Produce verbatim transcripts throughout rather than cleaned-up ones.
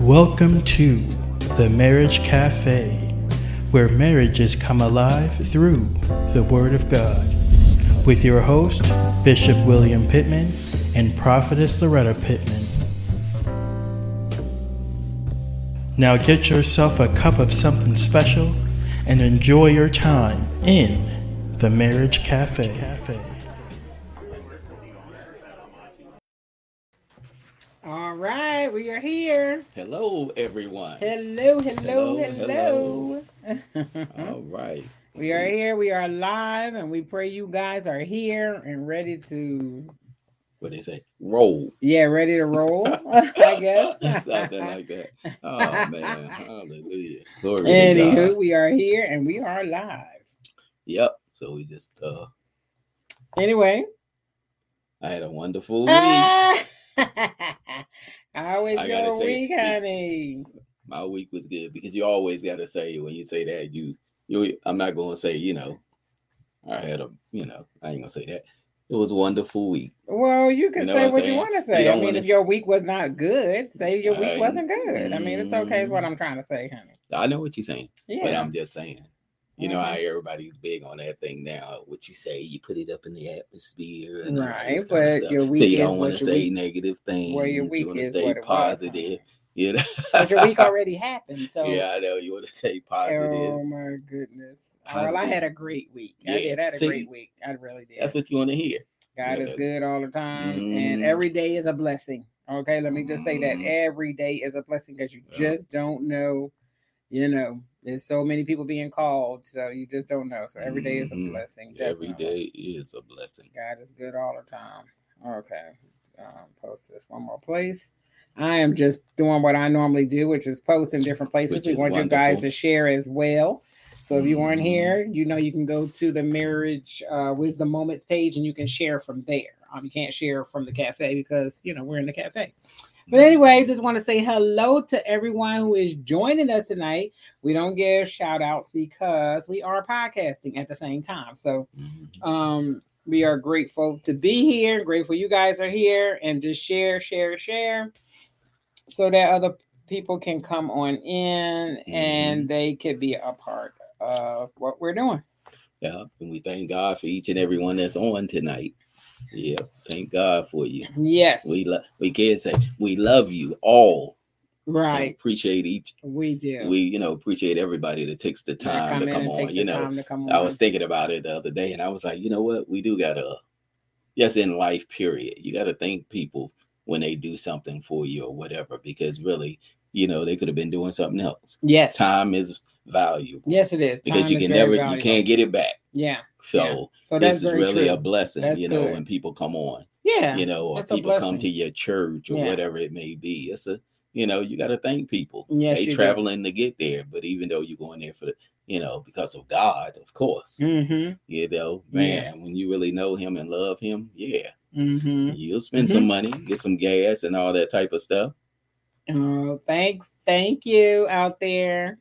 Welcome to the Marriage Cafe, where marriages come alive through the Word of God, with your host, Bishop William Pittman and Prophetess Loretta Pittman. Now get yourself a cup of something special and enjoy your time in the Marriage Cafe. All right, we are here. Hello, everyone. Hello, hello, hello. hello. All right. We are here. We are live, and we pray you guys are here and ready to... What they say? Roll. Yeah, ready to roll, I guess. Something like that. Oh, man. Hallelujah. Glory Anywho, to God. we are here, and we are live. Yep. So we just... uh. Anyway. I had a wonderful week. How was I your say, week, honey? My week was good because you always got to say, when you say that, you, you, I'm not going to say, you know, I had a, you know, I ain't going to say that. It was a wonderful week. Well, you can you know say what, what you want to say. I mean, if your week was not good, say your week I, wasn't good. I mean, it's okay is what I'm trying to say, honey. I know what you're saying, yeah. but I'm just saying. You know mm-hmm. how everybody's big on that thing now. What you say, you put it up in the atmosphere, and right? But your week so you is don't want to say week, negative things. Well, your week you want to is stay what it positive. Was, you know, but your week already happened. So yeah, I know you want to say positive. Oh my goodness! Positive. Well, I had a great week. Yeah. I did. I had a See, great week. I really did. That's what you want to hear. God yeah. is good all the time, mm-hmm. and every day is a blessing. Okay, let me just say that every day is a blessing because you yeah. just don't know. You know, there's so many people being called, so you just don't know. So every day is a blessing. Definitely. Every day is a blessing. God is good all the time. Okay, um, post this one more place. I am just doing what I normally do, which is post in different places. Which we want wonderful. you guys to share as well. So if you weren't here, you know you can go to the Marriage uh, Wisdom Moments page and you can share from there. Um, you can't share from the cafe because, you know, we're in the cafe. But anyway, just want to say hello to everyone who is joining us tonight. We don't give shout outs because we are podcasting at the same time. So um, we are grateful to be here. Grateful you guys are here, and just share, share, share so that other people can come on in mm-hmm. and they could be a part of what we're doing. Yeah. And we thank God for each and every one that's on tonight. Yeah, thank God for you. Yes, we love. We can't say we love you all. Right, appreciate each. We do. We, you know, appreciate everybody that takes the time to come on. You know, come I on. was thinking about it the other day, and I was like, you know what, we do gotta. Yes, in life, period, you gotta thank people when they do something for you or whatever, because really, you know, they could have been doing something else. Yes, time is valuable. Yes, it is because time you can never, valuable. you can't get it back. Yeah. So, yeah. so this that's is really true. a blessing, that's you know, good. when people come on. Yeah. You know, or people come to your church or yeah. whatever it may be. It's a, you know, you got to thank people. Yes, they you traveling do. to get there. But even though you're going there for the, you know, because of God, of course. Mm-hmm. You know, man, yes. when you really know him and love him, yeah. Mm-hmm. You'll spend mm-hmm. some money, get some gas and all that type of stuff. Oh, thanks. Thank you out there.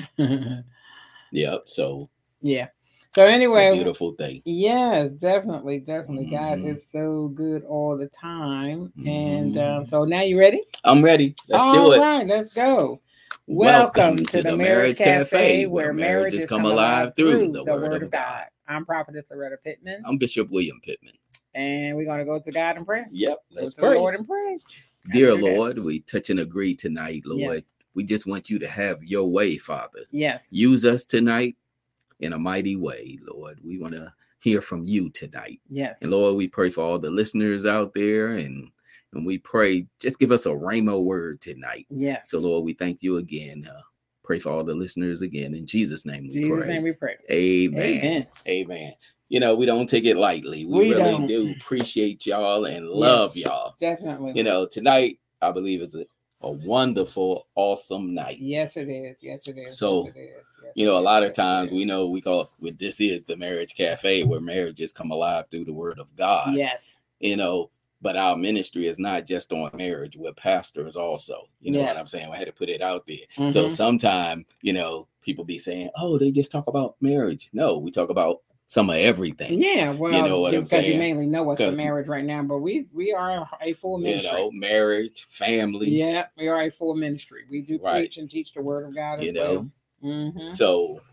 Yep. So. Yeah. So anyway, it's a beautiful thing. Yes, definitely, definitely. Mm-hmm. God is so good all the time. Mm-hmm. And um, so now you ready? I'm ready. Let's all do it. All right, let's go. Welcome, Welcome to, to the the Marriage Marriage Cafe, Cafe, where, where marriages come alive through the, the Word, Word of God. God. I'm Prophetess Loretta Pittman. I'm Bishop William Pittman. And we're going to go to God in prayer. Yep, let's go pray. To the Lord and pray. Dear Lord, we touch and agree tonight, Lord. Yes. We just want you to have your way, Father. Yes. Use us tonight in a mighty way, Lord. We want to hear from you tonight. Yes. And Lord, we pray for all the listeners out there, and and we pray, just give us a rhema word tonight. Yes. So Lord, we thank you again. Uh, pray for all the listeners again. In Jesus' name we Jesus pray. name we pray. Amen. Amen. Amen. You know, we don't take it lightly. We, we really don't. do appreciate y'all and love yes, y'all. Definitely. You know, tonight, I believe is a, a wonderful, awesome night. Yes, it is. Yes, it is. So, yes, it is. Yes, you know, a lot of yes, times we know we call it, this is the Marriage Cafe, where marriages come alive through the Word of God. Yes. You know, but our ministry is not just on marriage. We're pastors also. You know yes. what I'm saying? I had to put it out there. Mm-hmm. So sometimes, you know, people be saying, oh, they just talk about marriage. No, we talk about some of everything. Yeah, well, you know what I'm because you saying? mainly know us for 'Cause- marriage right now, but we we are a full You ministry. know, marriage, family. Yeah, we are a full ministry. We do Right. preach and teach the word of God as You know, well. Mhm. so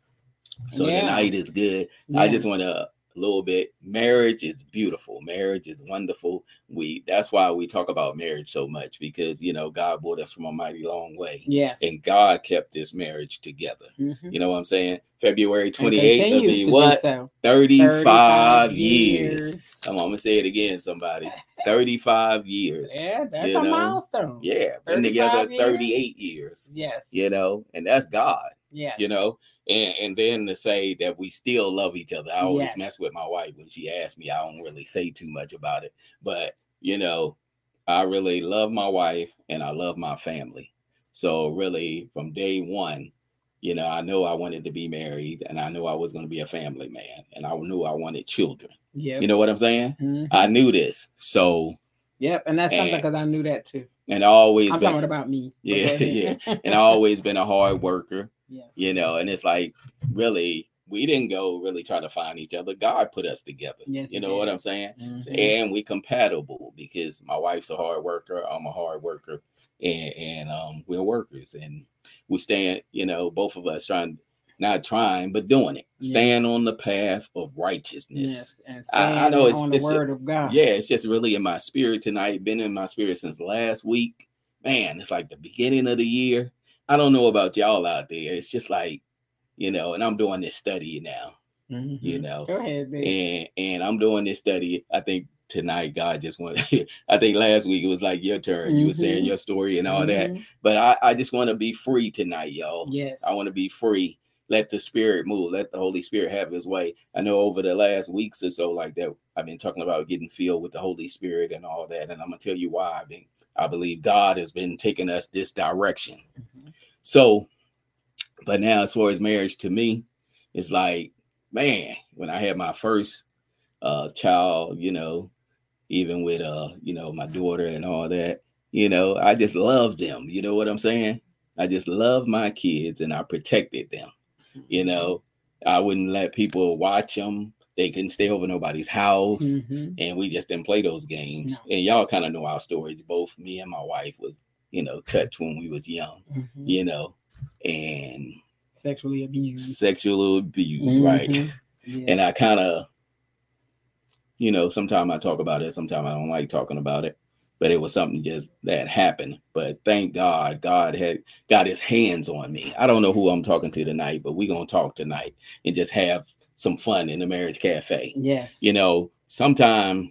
so Yeah. tonight is good. Yeah. I just want to a little bit. Marriage is beautiful. Marriage is wonderful. We that's why we talk about marriage so much, because you know God brought us from a mighty long way. Yes. And God kept this marriage together. Mhm. You know what I'm saying? February And twenty-eighth will continues be to do what? so. thirty-five, thirty-five years. years. Come on, I'm gonna say it again, somebody. thirty-five years. Yeah, that's you a know? milestone. Yeah, been together thirty-five years? thirty-eight years. Yes. You know, and that's God. Yes. You know, and and then to say that we still love each other. I always Yes. mess with my wife when she asks me. I don't really say too much about it, but you know, I really love my wife and I love my family. So really, from day one, you know, I know I wanted to be married, and I knew I was going to be a family man, and I knew I wanted children. Yep. You know what I'm saying? Mhm. I knew this. So Yep, and that's something and- because I knew that too. and I always I'm been, talking about me. but yeah, go ahead. yeah, and I always been a hard worker. Yes. You know, and it's like, really, we didn't go really try to find each other. God put us together. Yes, you he know what did. I'm saying? Mhm. And we compatible because my wife's a hard worker. I'm a hard worker, and and um, we're workers, and we stand. You know, both of us trying, not trying, but doing it. Yes. Stand on the path of righteousness. Yes, and I- I know it's- on the it's word of God. Yeah, it's just really in my spirit tonight. Been in my spirit since last week. Man, it's like the beginning of the year. I don't know about y'all out there. It's just like, you know, and I'm doing this study now, Mhm. you know, Go ahead, baby. and and I'm doing this study. I think tonight God just wanted. I think last week it was like your turn. You were saying Mhm. your story and all that, Mhm. but I I just want to be free tonight, y'all. Yes. I want to be free. Let the Spirit move. Let the Holy Spirit have His way. I know over the last weeks or so, like that, I've been talking about getting filled with the Holy Spirit and all that, and I'm gonna tell you why. I've been. I believe God has been taking us this direction. Mhm. So, but now as far as marriage, to me, it's like, man, when I had my first uh, child, you know, even with uh, you know, my daughter and all that, you know, I just loved them. You know what I'm saying? I just love my kids and I protected them. You know, I wouldn't let people watch them. They couldn't stay over nobody's house. Mhm. And we just didn't play those games. No. And y'all kind of know our stories. Both me and my wife was, you know, touched when we was young, Mhm. you know, and Sexually abused. sexual abuse, right? Mhm. Yes. And I kind of, you know, sometimes I talk about it, sometimes I don't like talking about it, but it was something just that happened. But thank God, God had got His hands on me. I don't know who I'm talking to tonight, but we're gonna talk tonight and just have some fun in the Marriage Cafe. Yes. You know, sometimes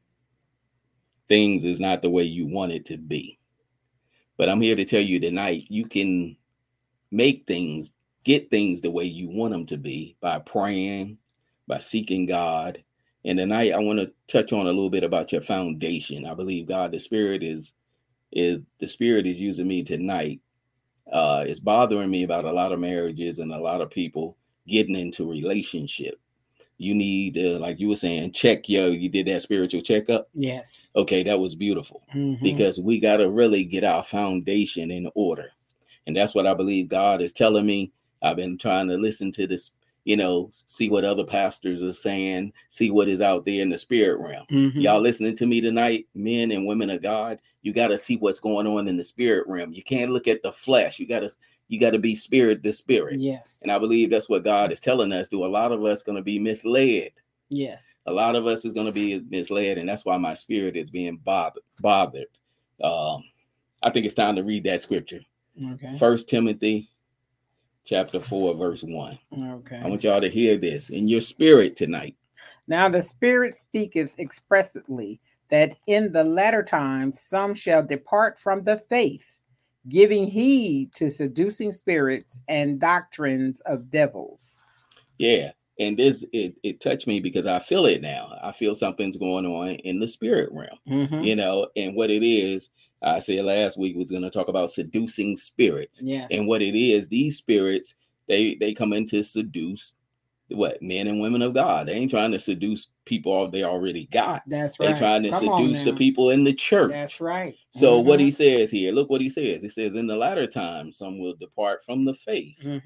things is not the way you want it to be. But I'm here to tell you tonight, you can make things, get things the way you want them to be by praying, by seeking God. And tonight I want to touch on a little bit about your foundation. I believe God, the Spirit is, is the Spirit is using me tonight. Uh, it's bothering me about a lot of marriages and a lot of people getting into relationship. You need to, like you were saying, check yo. You did that spiritual checkup. Yes. Okay, that was beautiful. Mhm. Because we got to really get our foundation in order. And that's what I believe God is telling me. I've been trying to listen to this, you know, see what other pastors are saying, see what is out there in the spirit realm. Mhm. Y'all listening to me tonight, men and women of God, you got to see what's going on in the spirit realm. You can't look at the flesh. You got to, you got to be spirit to spirit. Yes. And I believe that's what God is telling us. Do a lot of us going to be misled? Yes. A lot of us is going to be misled, and that's why my spirit is being bothered. Bothered. Um, I think it's time to read that scripture. Okay. First Timothy, chapter four, verse one. Okay. I want y'all to hear this in your spirit tonight. Now the Spirit speaketh expressly that in the latter times some shall depart from the faith, giving heed to seducing spirits and doctrines of devils. Yeah. And this, it, it touched me because I feel it now. I feel something's going on in the spirit realm, Mhm. you know, and what it is, I said last week was going to talk about seducing spirits. Yes. And what it is, these spirits, they, they come in to seduce what? Men and women of God. They ain't trying to seduce people they already got. That's right. They're trying to Come on seduce the now. people in the church. That's right. So what Mhm. he says here, look what he says. He says, in the latter times, some will depart from the faith, Mhm.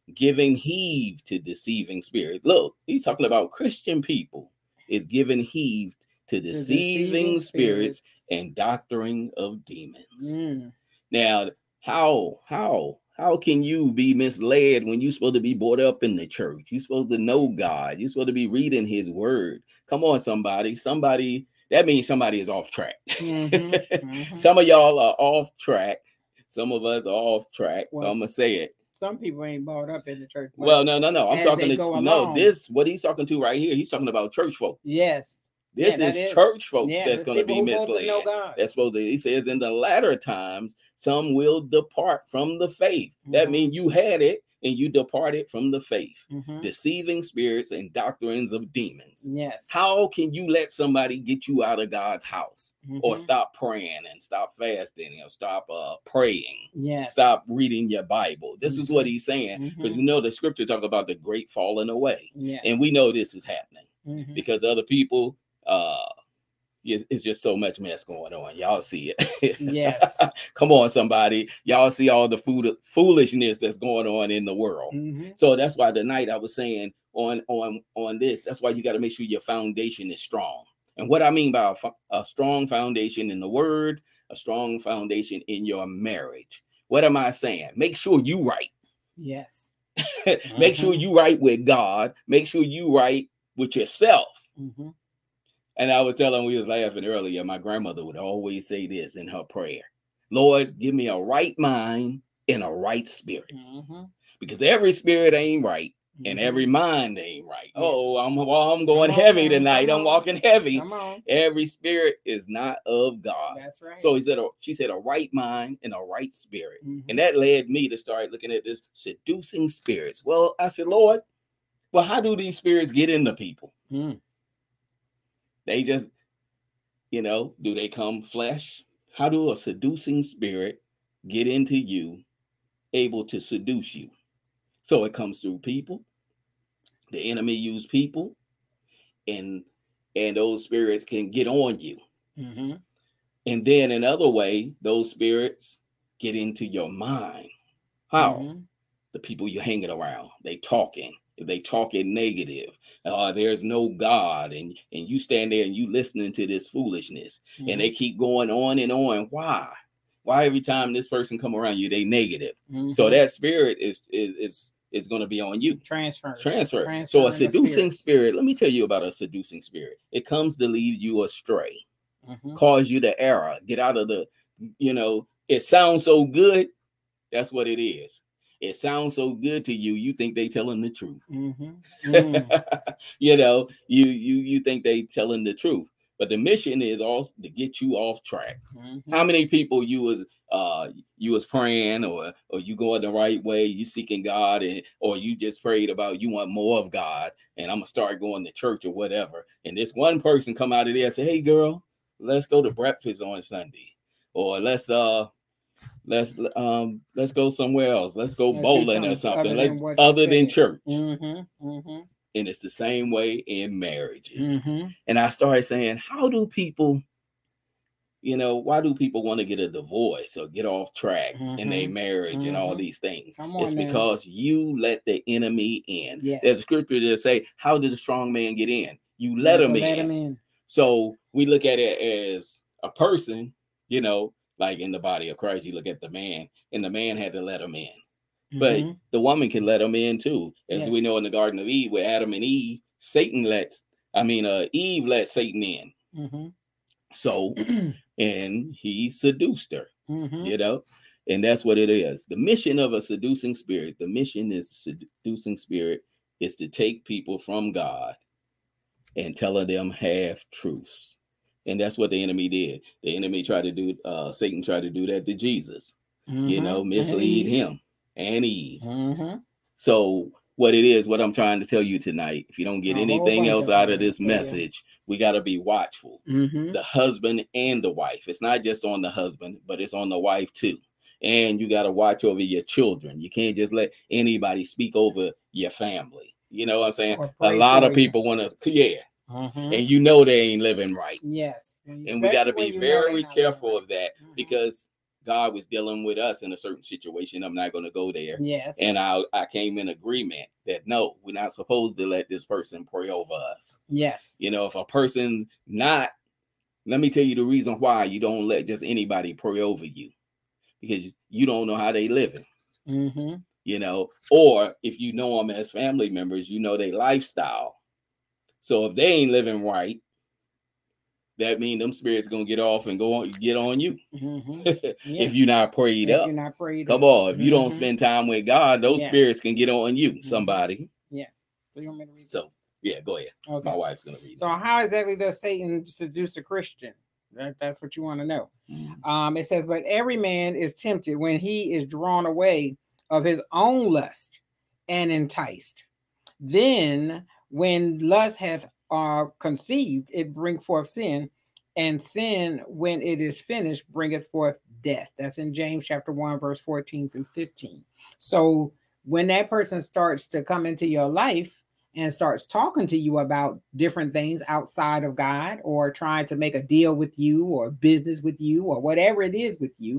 giving heed to deceiving spirit. Look, he's talking about Christian people is giving heed to deceiving, deceiving spirits, spirits and doctrine of demons. Mm. Now, how, how, how can you be misled when you're supposed to be brought up in the church? You're supposed to know God. You're supposed to be reading his word. Come on, somebody. Somebody, that means somebody is off track. Mm-hmm. Mm-hmm. Some of y'all are off track. Some of us are off track. Well, I'm going to say it. Some people ain't brought up in the church. Well, no, no, no. I'm talking to, no, along. this, what he's talking to right here, he's talking about church folk. Yes. This yeah, is, is church folks yeah, that's going to be misled. That's supposed to, he says, in the latter times, some will depart from the faith. Mm-hmm. That means you had it and you departed from the faith. Mm-hmm. Deceiving spirits and doctrines of demons. Yes. How can you let somebody get you out of God's house? Mm-hmm. Or stop praying and stop fasting or stop uh, praying? Yes. Stop reading your Bible. This mm-hmm. is what he's saying. Because mm-hmm. you know the scripture talk about the great falling away. Yes. And we know this is happening. Mm-hmm. Because other people, uh, it's, it's just so much mess going on. Y'all see it. Yes. Come on, somebody. Y'all see all the food foolishness that's going on in the world. Mm-hmm. So that's why tonight I was saying on, on, on this, that's why you got to make sure your foundation is strong. And what I mean by a, a strong foundation in the word, a strong foundation in your marriage. What am I saying? Make sure you right. Yes. Make mm-hmm. sure you right with God. Make sure you right with yourself. Mm-hmm. And I was telling, we was laughing earlier, my grandmother would always say this in her prayer: Lord, give me a right mind and a right spirit. Mm-hmm. Because every spirit ain't right mm-hmm. and every mind ain't right. Yes. Oh, I'm, well, I'm going Come heavy on, tonight. I'm walking heavy. Come on. Every spirit is not of God. That's right. So he said, a, she said, a right mind and a right spirit. Mm-hmm. And that led me to start looking at this seducing spirits. Well, I said, Lord, well, how do these spirits get into people? Mm. They just, you know, do they come flesh? How do a seducing spirit get into you, able to seduce you? So it comes through people. The enemy use people, and and those spirits can get on you. Mm-hmm. And then another way, those spirits get into your mind. How? Mm-hmm. The people you're hanging around, they talking. If they talking negative, uh, there's no God, and and you stand there and you listening to this foolishness, mm-hmm. and they keep going on and on. Why? Why every time this person come around you, they negative? Mm-hmm. So that spirit is is is is going to be on you. Transfer. Transfer. So a seducing spirit. Let me tell you about a seducing spirit. It comes to lead you astray, mm-hmm. cause you to error, get out of the. You know, it sounds so good. That's what it is. It sounds so good to you. You think they telling the truth. Mm-hmm. Mm. You know, you you you think they telling the truth, but the mission is also to get you off track. Mm-hmm. How many people you was uh you was praying, or or you going the right way, you seeking God, and or you just prayed about you want more of God, and I'm gonna start going to church or whatever, and this one person come out of there and say, hey girl, let's go to breakfast on Sunday, or let's uh Let's um let's go somewhere else. Let's go let's bowling or something other than, like, other than church. Mm-hmm, mm-hmm. And it's the same way in marriages. Mm-hmm. And I started saying, how do people, you know, why do people want to get a divorce or get off track mm-hmm. in their marriage mm-hmm. and all these things? It's now. Because you let the enemy in. Yes. There's a scripture that say, how did a strong man get in? You let, him, let in. him in. So we look at it as a person, you know, like in the body of Christ, you look at the man, and the man had to let him in. Mm-hmm. But the woman can let him in too. As yes. we know in the Garden of Eve, with Adam and Eve, Satan lets, I mean, uh, Eve let Satan in. Mm-hmm. So, and he seduced her, mm-hmm. you know, and that's what it is. The mission of a seducing spirit, the mission is seducing spirit is to take people from God and telling them half truths. And that's what the enemy did. The enemy tried to do, uh, Satan tried to do that to Jesus, mm-hmm. you know, mislead and him and Eve. Mm-hmm. So what it is, what I'm trying to tell you tonight, if you don't get a anything else out of this message, we got to be watchful. Mm-hmm. The husband and the wife. It's not just on the husband, but it's on the wife too. And you got to watch over your children. You can't just let anybody speak over your family. You know what I'm saying? A lot of people want to, yeah. Mm-hmm. And you know they ain't living right. Yes. And we got to be very careful of that, mm-hmm. because God was dealing with us in a certain situation. I'm not going to go there. Yes. And I, I came in agreement that no, we're not supposed to let this person pray over us. Yes. You know, if a person not, let me tell you the reason why you don't let just anybody pray over you, because you don't know how they living. Mm-hmm. You know, or if you know them as family members, you know their lifestyle. So if they ain't living right, that means them spirits gonna get off and go on, get on you. Mm-hmm. Yeah. If you're not prayed if up, you're not prayed come up. on. If mm-hmm. you don't spend time with God, those yes. spirits can get on you. Somebody. Yes. So, you want me to read so this? yeah, go ahead. Okay. My wife's gonna read. So, it. how exactly does Satan seduce a Christian? That, that's what you want to know. Mm-hmm. Um, it says, but every man is tempted when he is drawn away of his own lust and enticed. Then, when lust hath uh, conceived, it bring forth sin, and sin, when it is finished, bringeth forth death. That's in James chapter one, verse fourteen through fifteen. So, when that person starts to come into your life and starts talking to you about different things outside of God, or trying to make a deal with you, or business with you, or whatever it is with you,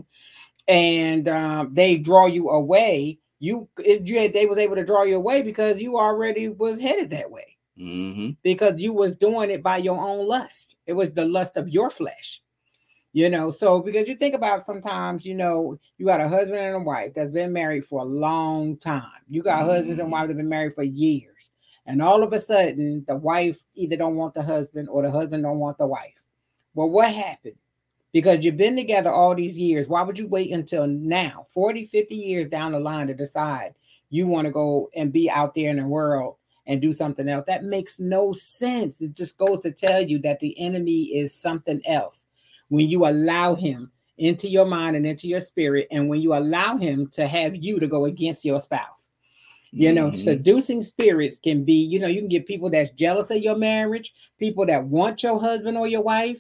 and um, they draw you away, you, it, you they was able to draw you away because you already was headed that way. Mm-hmm. Because you was doing it by your own lust. It was the lust of your flesh. You know, so because you think about sometimes, you know, you got a husband and a wife that's been married for a long time. You got mm-hmm. husbands and wives that have been married for years. And all of a sudden, the wife either don't want the husband or the husband don't want the wife. Well, what happened? Because you've been together all these years. Why would you wait until now, forty, fifty years down the line, to decide you want to go and be out there in the world and do something else? That makes no sense. It just goes to tell you that the enemy is something else. When you allow him into your mind and into your spirit, and when you allow him to have you to go against your spouse. You know, mm-hmm. seducing spirits can be, you know, you can get people that's jealous of your marriage, people that want your husband or your wife,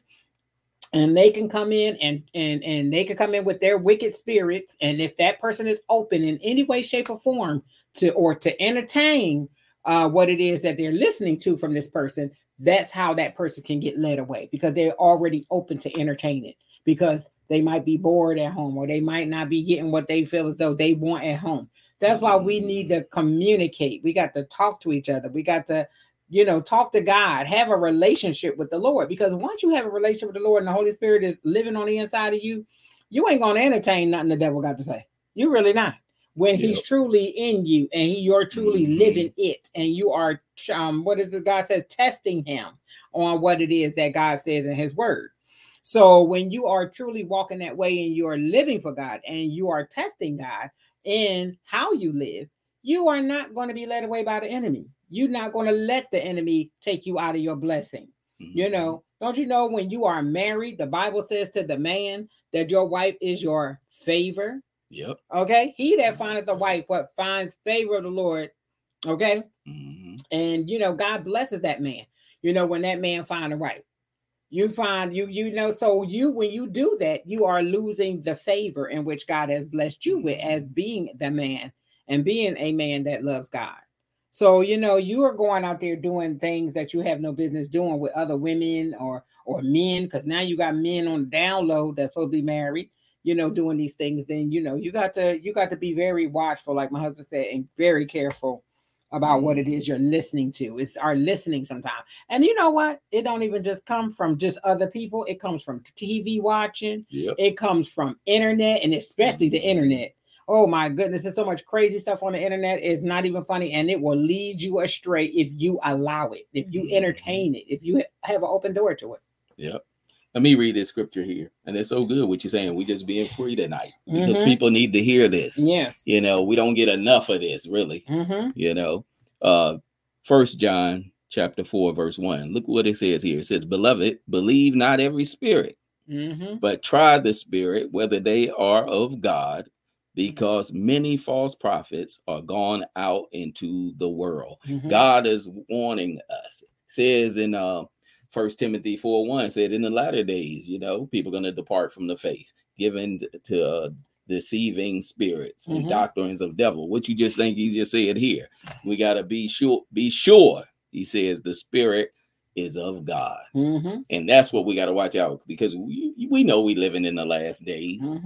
and they can come in and and and they can come in with their wicked spirits. And if that person is open in any way, shape, or form to or to entertain uh, what it is that they're listening to from this person, that's how that person can get led away, because they're already open to entertain it, because they might be bored at home, or they might not be getting what they feel as though they want at home. That's why we need to communicate. We got to talk to each other. We got to, you know, talk to God, have a relationship with the Lord, because once you have a relationship with the Lord and the Holy Spirit is living on the inside of you, you ain't going to entertain nothing the devil got to say. You really not. When yep. he's truly in you and he, you're truly mm-hmm. living it, and you are, um, what is it God says, testing him on what it is that God says in his word. So when you are truly walking that way and you are living for God and you are testing God in how you live, you are not going to be led away by the enemy. You're not going to let the enemy take you out of your blessing. Mm-hmm. You know, don't you know when you are married, the Bible says to the man that your wife is your favor. Yep. Okay. He that findeth a wife, what finds favor of the Lord. Okay. Mm-hmm. And, you know, God blesses that man, you know, when that man find a wife. You find you, you know, so you, when you do that, you are losing the favor in which God has blessed you with as being the man and being a man that loves God. So, you know, you are going out there doing things that you have no business doing with other women or, or men, because now you got men on the down low that's supposed to be married, you know, doing these things. Then, you know, you got to, you got to be very watchful, like my husband said, and very careful about what it is you're listening to. It's our listening sometimes. And you know what? It don't even just come from just other people. It comes from T V watching. Yep. It comes from internet, and especially the internet. Oh my goodness. There's so much crazy stuff on the internet. It's not even funny. And it will lead you astray if you allow it, if you entertain it, if you have an open door to it. Yep. Let me read this scripture here. And it's so good what you're saying. We just being free tonight because mm-hmm. people need to hear this. Yes. You know, we don't get enough of this, really. Mm-hmm. You know, uh, First John chapter four, verse one. Look what it says here. It says, beloved, believe not every spirit, mm-hmm. but try the spirit, whether they are of God, because many false prophets are gone out into the world. Mm-hmm. God is warning us. It says in uh, First Timothy four one, said in the latter days, you know, people are going to depart from the faith, given to uh, deceiving spirits and mm-hmm. doctrines of devil. What you just think he just said here. We got to be sure, be sure. He says the spirit is of God. Mm-hmm. And that's what we got to watch out, because we, we know we living in the last days. Mm-hmm.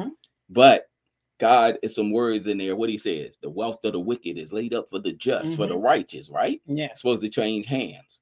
But God is some words in there. What he says, the wealth of the wicked is laid up for the just, mm-hmm. for the righteous, right? Yeah. It's supposed to change hands.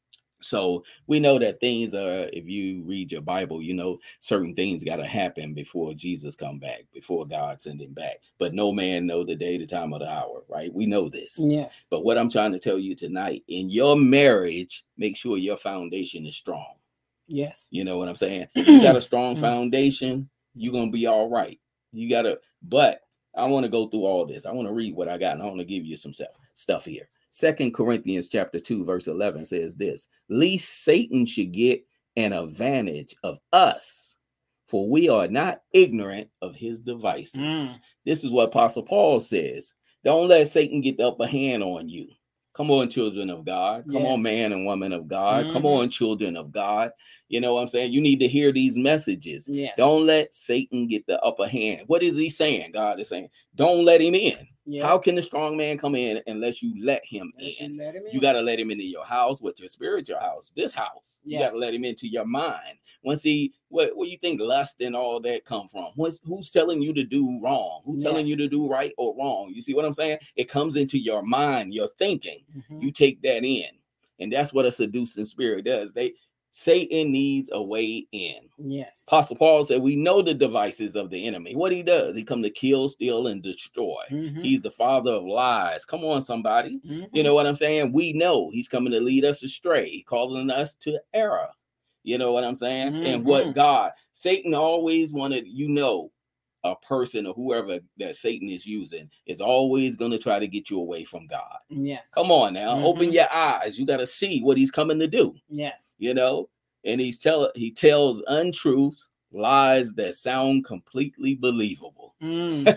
So we know that things are, if you read your Bible, you know, certain things got to happen before Jesus come back, before God send him back. But no man know the day, the time, or the hour, right? We know this. Yes. But what I'm trying to tell you tonight, in your marriage, make sure your foundation is strong. Yes. You know what I'm saying? You got a strong foundation, you're going to be all right. You got to, but I want to go through all this. I want to read what I got, and I want to give you some stuff, stuff here. Second Corinthians chapter two, verse eleven says this, lest Satan should get an advantage of us, for we are not ignorant of his devices. Mm. This is what Apostle Paul says. Don't let Satan get the upper hand on you. Come on, children of God. Come yes. on, man and woman of God. Mm-hmm. Come on, children of God. You know what I'm saying? You need to hear these messages. Yes. Don't let Satan get the upper hand. What is he saying? God is saying, don't let him in. Yep. How can the strong man come in unless you let him unless in? You, let him in. You got to let him into your house, with your spiritual house, this house. Yes. You got to let him into your mind. Once he, what, what do you think lust and all that come from? What's, who's telling you to do wrong? Who's yes. telling you to do right or wrong? You see what I'm saying? It comes into your mind, your thinking. Mm-hmm. You take that in. And that's what a seducing spirit does. They Satan needs a way in. Yes. Apostle Paul said, we know the devices of the enemy. What he does, he come to kill, steal, and destroy. Mm-hmm. He's the father of lies. Come on, somebody. Mm-hmm. You know what I'm saying? We know he's coming to lead us astray, causing us to error. You know what I'm saying? Mm-hmm. And what God, Satan always wanted, you know, a person or whoever that Satan is using is always going to try to get you away from God. Yes. Come on now. Mm-hmm. Open your eyes. You got to see what he's coming to do. Yes. You know, and he's tell he tells untruths, lies that sound completely believable. Mm.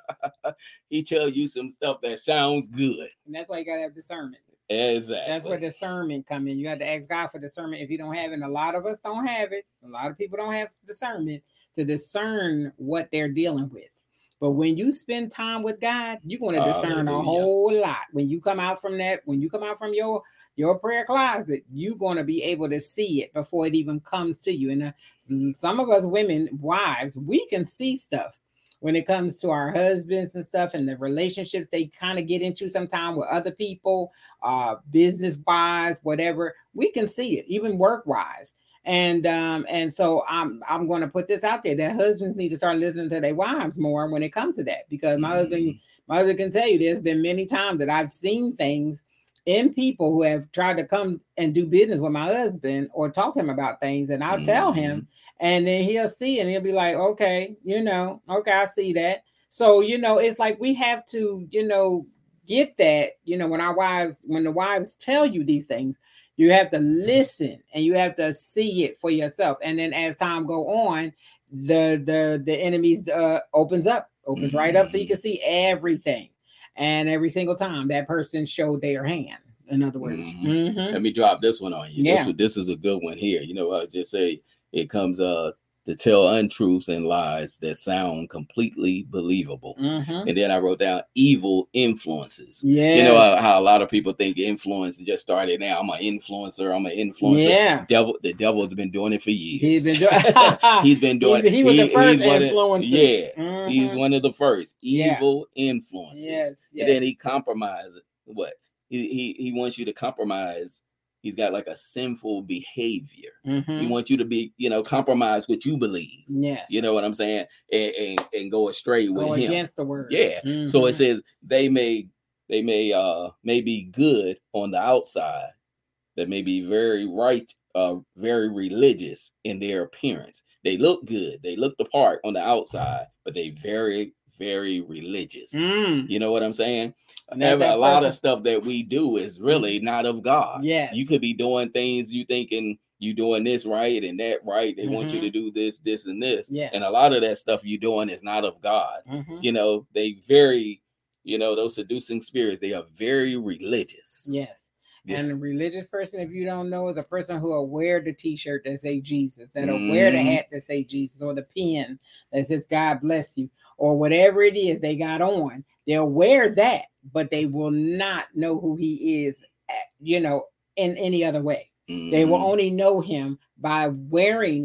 He tells you some stuff that sounds good. And that's why you got to have discernment. Exactly. That's where discernment come in. You have to ask God for discernment. If you don't have it, and a lot of us don't have it. A lot of people don't have discernment to discern what they're dealing with. But when you spend time with God, you're going to discern Hallelujah. A whole lot. When you come out from that, when you come out from your your prayer closet, you're going to be able to see it before it even comes to you. And uh, some of us women, wives, we can see stuff when it comes to our husbands and stuff, and the relationships they kind of get into sometimes with other people, uh, business wise, whatever. We can see it, even work wise. And um, and so I'm I'm going to put this out there that husbands need to start listening to their wives more when it comes to that, because my mm-hmm. husband my husband can tell you there's been many times that I've seen things in people who have tried to come and do business with my husband or talk to him about things, and I'll mm-hmm. tell him, and then he'll see and he'll be like, okay, you know, okay, I see that. So you know, it's like we have to, you know, get that, you know, when our wives when the wives tell you these things. You have to listen and you have to see it for yourself. And then as time go on, the the the enemies uh, opens up, opens mm-hmm. right up, so you can see everything. And every single time that person showed their hand. In other words, mm-hmm. Mm-hmm. let me drop this one on you. Yeah. This, this is a good one here. You know, I'll just say it comes uh to tell untruths and lies that sound completely believable. Mm-hmm. And then I wrote down evil influences. Yeah, you know how, how a lot of people think influence just started now. I'm an influencer. I'm an influencer. Yeah, devil. The devil's been doing it for years. He's been doing. he's been doing. He, he was he, the first influencer. Of, yeah, mm-hmm. he's one of the first evil yeah. influences. Yes, yes. And then he compromises. What he he he wants you to compromise. He's got like a sinful behavior. Mm-hmm. He wants you to be, you know, compromise what you believe. Yes. You know what I'm saying? And and, and go astray with go him. Against the word. Yeah. Mm-hmm. So it says they may they may uh may be good on the outside, that may be very right, uh, very religious in their appearance. They look good, they look the part on the outside, but they very, very religious. Mm. You know what I'm saying? That, that a lot person. Of stuff that we do is really not of God. Yes. You could be doing things you thinking you doing this right and that right. They mm-hmm. want you to do this, this, and this. Yes. And a lot of that stuff you're doing is not of God. Mm-hmm. You know, they very, you know, those seducing spirits, they are very religious. Yes. Yeah. And a religious person, if you don't know, is a person who will wear the t-shirt that say Jesus, that'll mm-hmm. wear the hat that say Jesus, or the pen that says God bless you, or whatever it is they got on. They'll wear that, but they will not know who he is, you know, in any other way. Mm-hmm. They will only know him by wearing it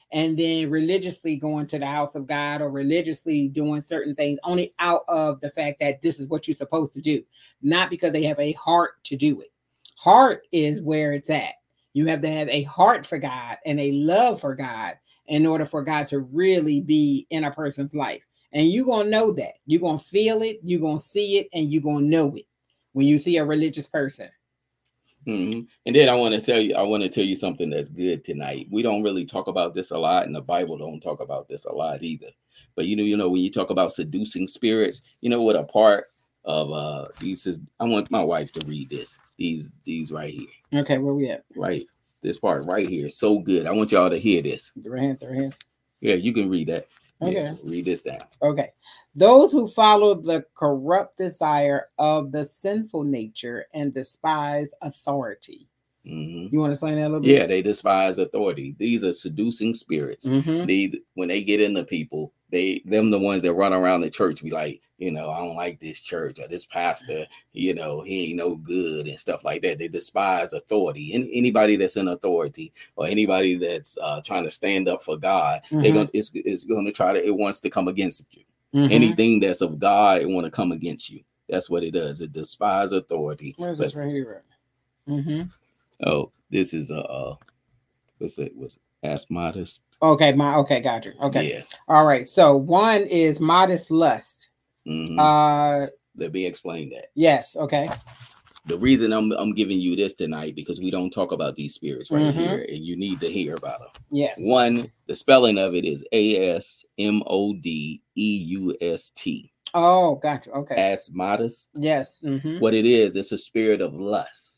and then religiously going to the house of God or religiously doing certain things only out of the fact that this is what you're supposed to do, not because they have a heart to do it. Heart is where it's at. You have to have a heart for God and a love for God in order for God to really be in a person's life. And you're going to know that. You're going to feel it, you're going to see it, and you're going to know it when you see a religious person. Mm-hmm. And then I want to tell you, I want to tell you something that's good tonight. We don't really talk about this a lot, and the Bible don't talk about this a lot either. But you know, you know, when you talk about seducing spirits, you know what a part of uh these is. I want my wife to read this. These these right here. Okay, where we at? Right, this part right here, so good. I want y'all to hear this. Right hand, right hand. Yeah, you can read that. Okay, yeah, read this down. Okay, those who follow the corrupt desire of the sinful nature and despise authority. Mm-hmm. You want to explain that a little bit? Yeah, they despise authority. These are seducing spirits. Mm-hmm. They, when they get into people, they them the ones that run around the church be like, you know, I don't like this church or this pastor, you know, he ain't no good and stuff like that. They despise authority. And anybody that's in authority or anybody that's uh, trying to stand up for God, mm-hmm. they're gonna it's, it's going to try to it wants to come against you. Mm-hmm. Anything that's of God, it want to come against you. That's what it does. It despises authority. Where's but, this right here? Mm-hmm. Oh, this is a uh, what's it? Was Asmodeus? Okay, my okay, got you. Okay, yeah. All right. So one is modest lust. Mm-hmm. Uh, let me explain that. Yes. Okay. The reason I'm I'm giving you this tonight because we don't talk about these spirits right mm-hmm. here, and you need to hear about them. Yes. One, the spelling of it is A S M O D E U S T. Oh, gotcha. Okay. Asmodeus. Yes. Mm-hmm. What it is, it's a spirit of lust.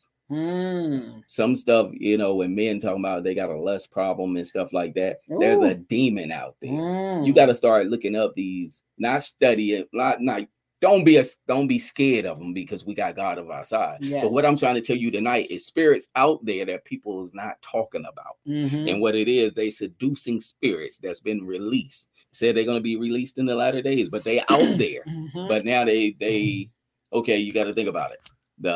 Mm. Some stuff, you know, when men talking about they got a lust problem and stuff like that, Ooh. There's a demon out there. Mm. You got to start looking up these, not study it, not not. Don't be a, don't be scared of them because we got God of our side. Yes. But what I'm trying to tell you tonight is spirits out there that people is not talking about. Mm-hmm. And what it is, they seducing spirits that's been released. Said they're going to be released in the latter days, but they out there. Mm-hmm. But now they they okay, you got to think about it. The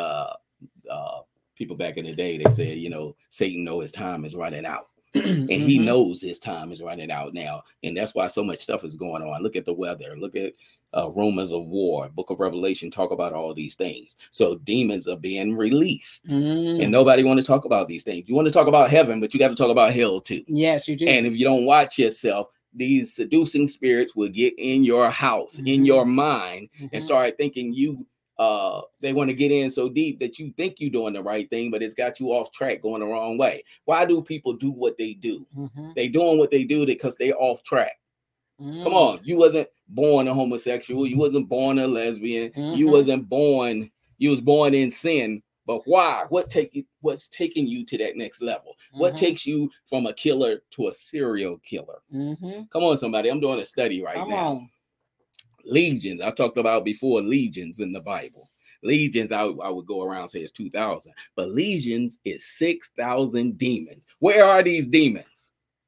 uh, people back in the day, they said, you know, Satan know his time is running out. And mm-hmm. he knows his time is running out now. And that's why so much stuff is going on. Look at the weather. Look at uh, rumors of war. Book of Revelation talk about all these things. So demons are being released. Mm. And nobody want to talk about these things. You want to talk about heaven, but you got to talk about hell too. Yes, you do. And if you don't watch yourself, these seducing spirits will get in your house, mm-hmm. in your mind, mm-hmm. and start thinking you uh they want to get in so deep that you think you're doing the right thing, but it's got you off track going the wrong way. Why do people do what they do? Mm-hmm. They doing what they do because they off track. Mm. Come on, you wasn't born a homosexual, you wasn't born a lesbian, mm-hmm. you wasn't born, you was born in sin. But why? What take you? What's taking you to that next level? Mm-hmm. What takes you from a killer to a serial killer? Mm-hmm. Come on, somebody. I'm doing a study right Come now. On. Legions. I talked about before legions in the Bible. Legions, I, I would go around and say it's two thousand. But legions is six thousand demons. Where are these demons?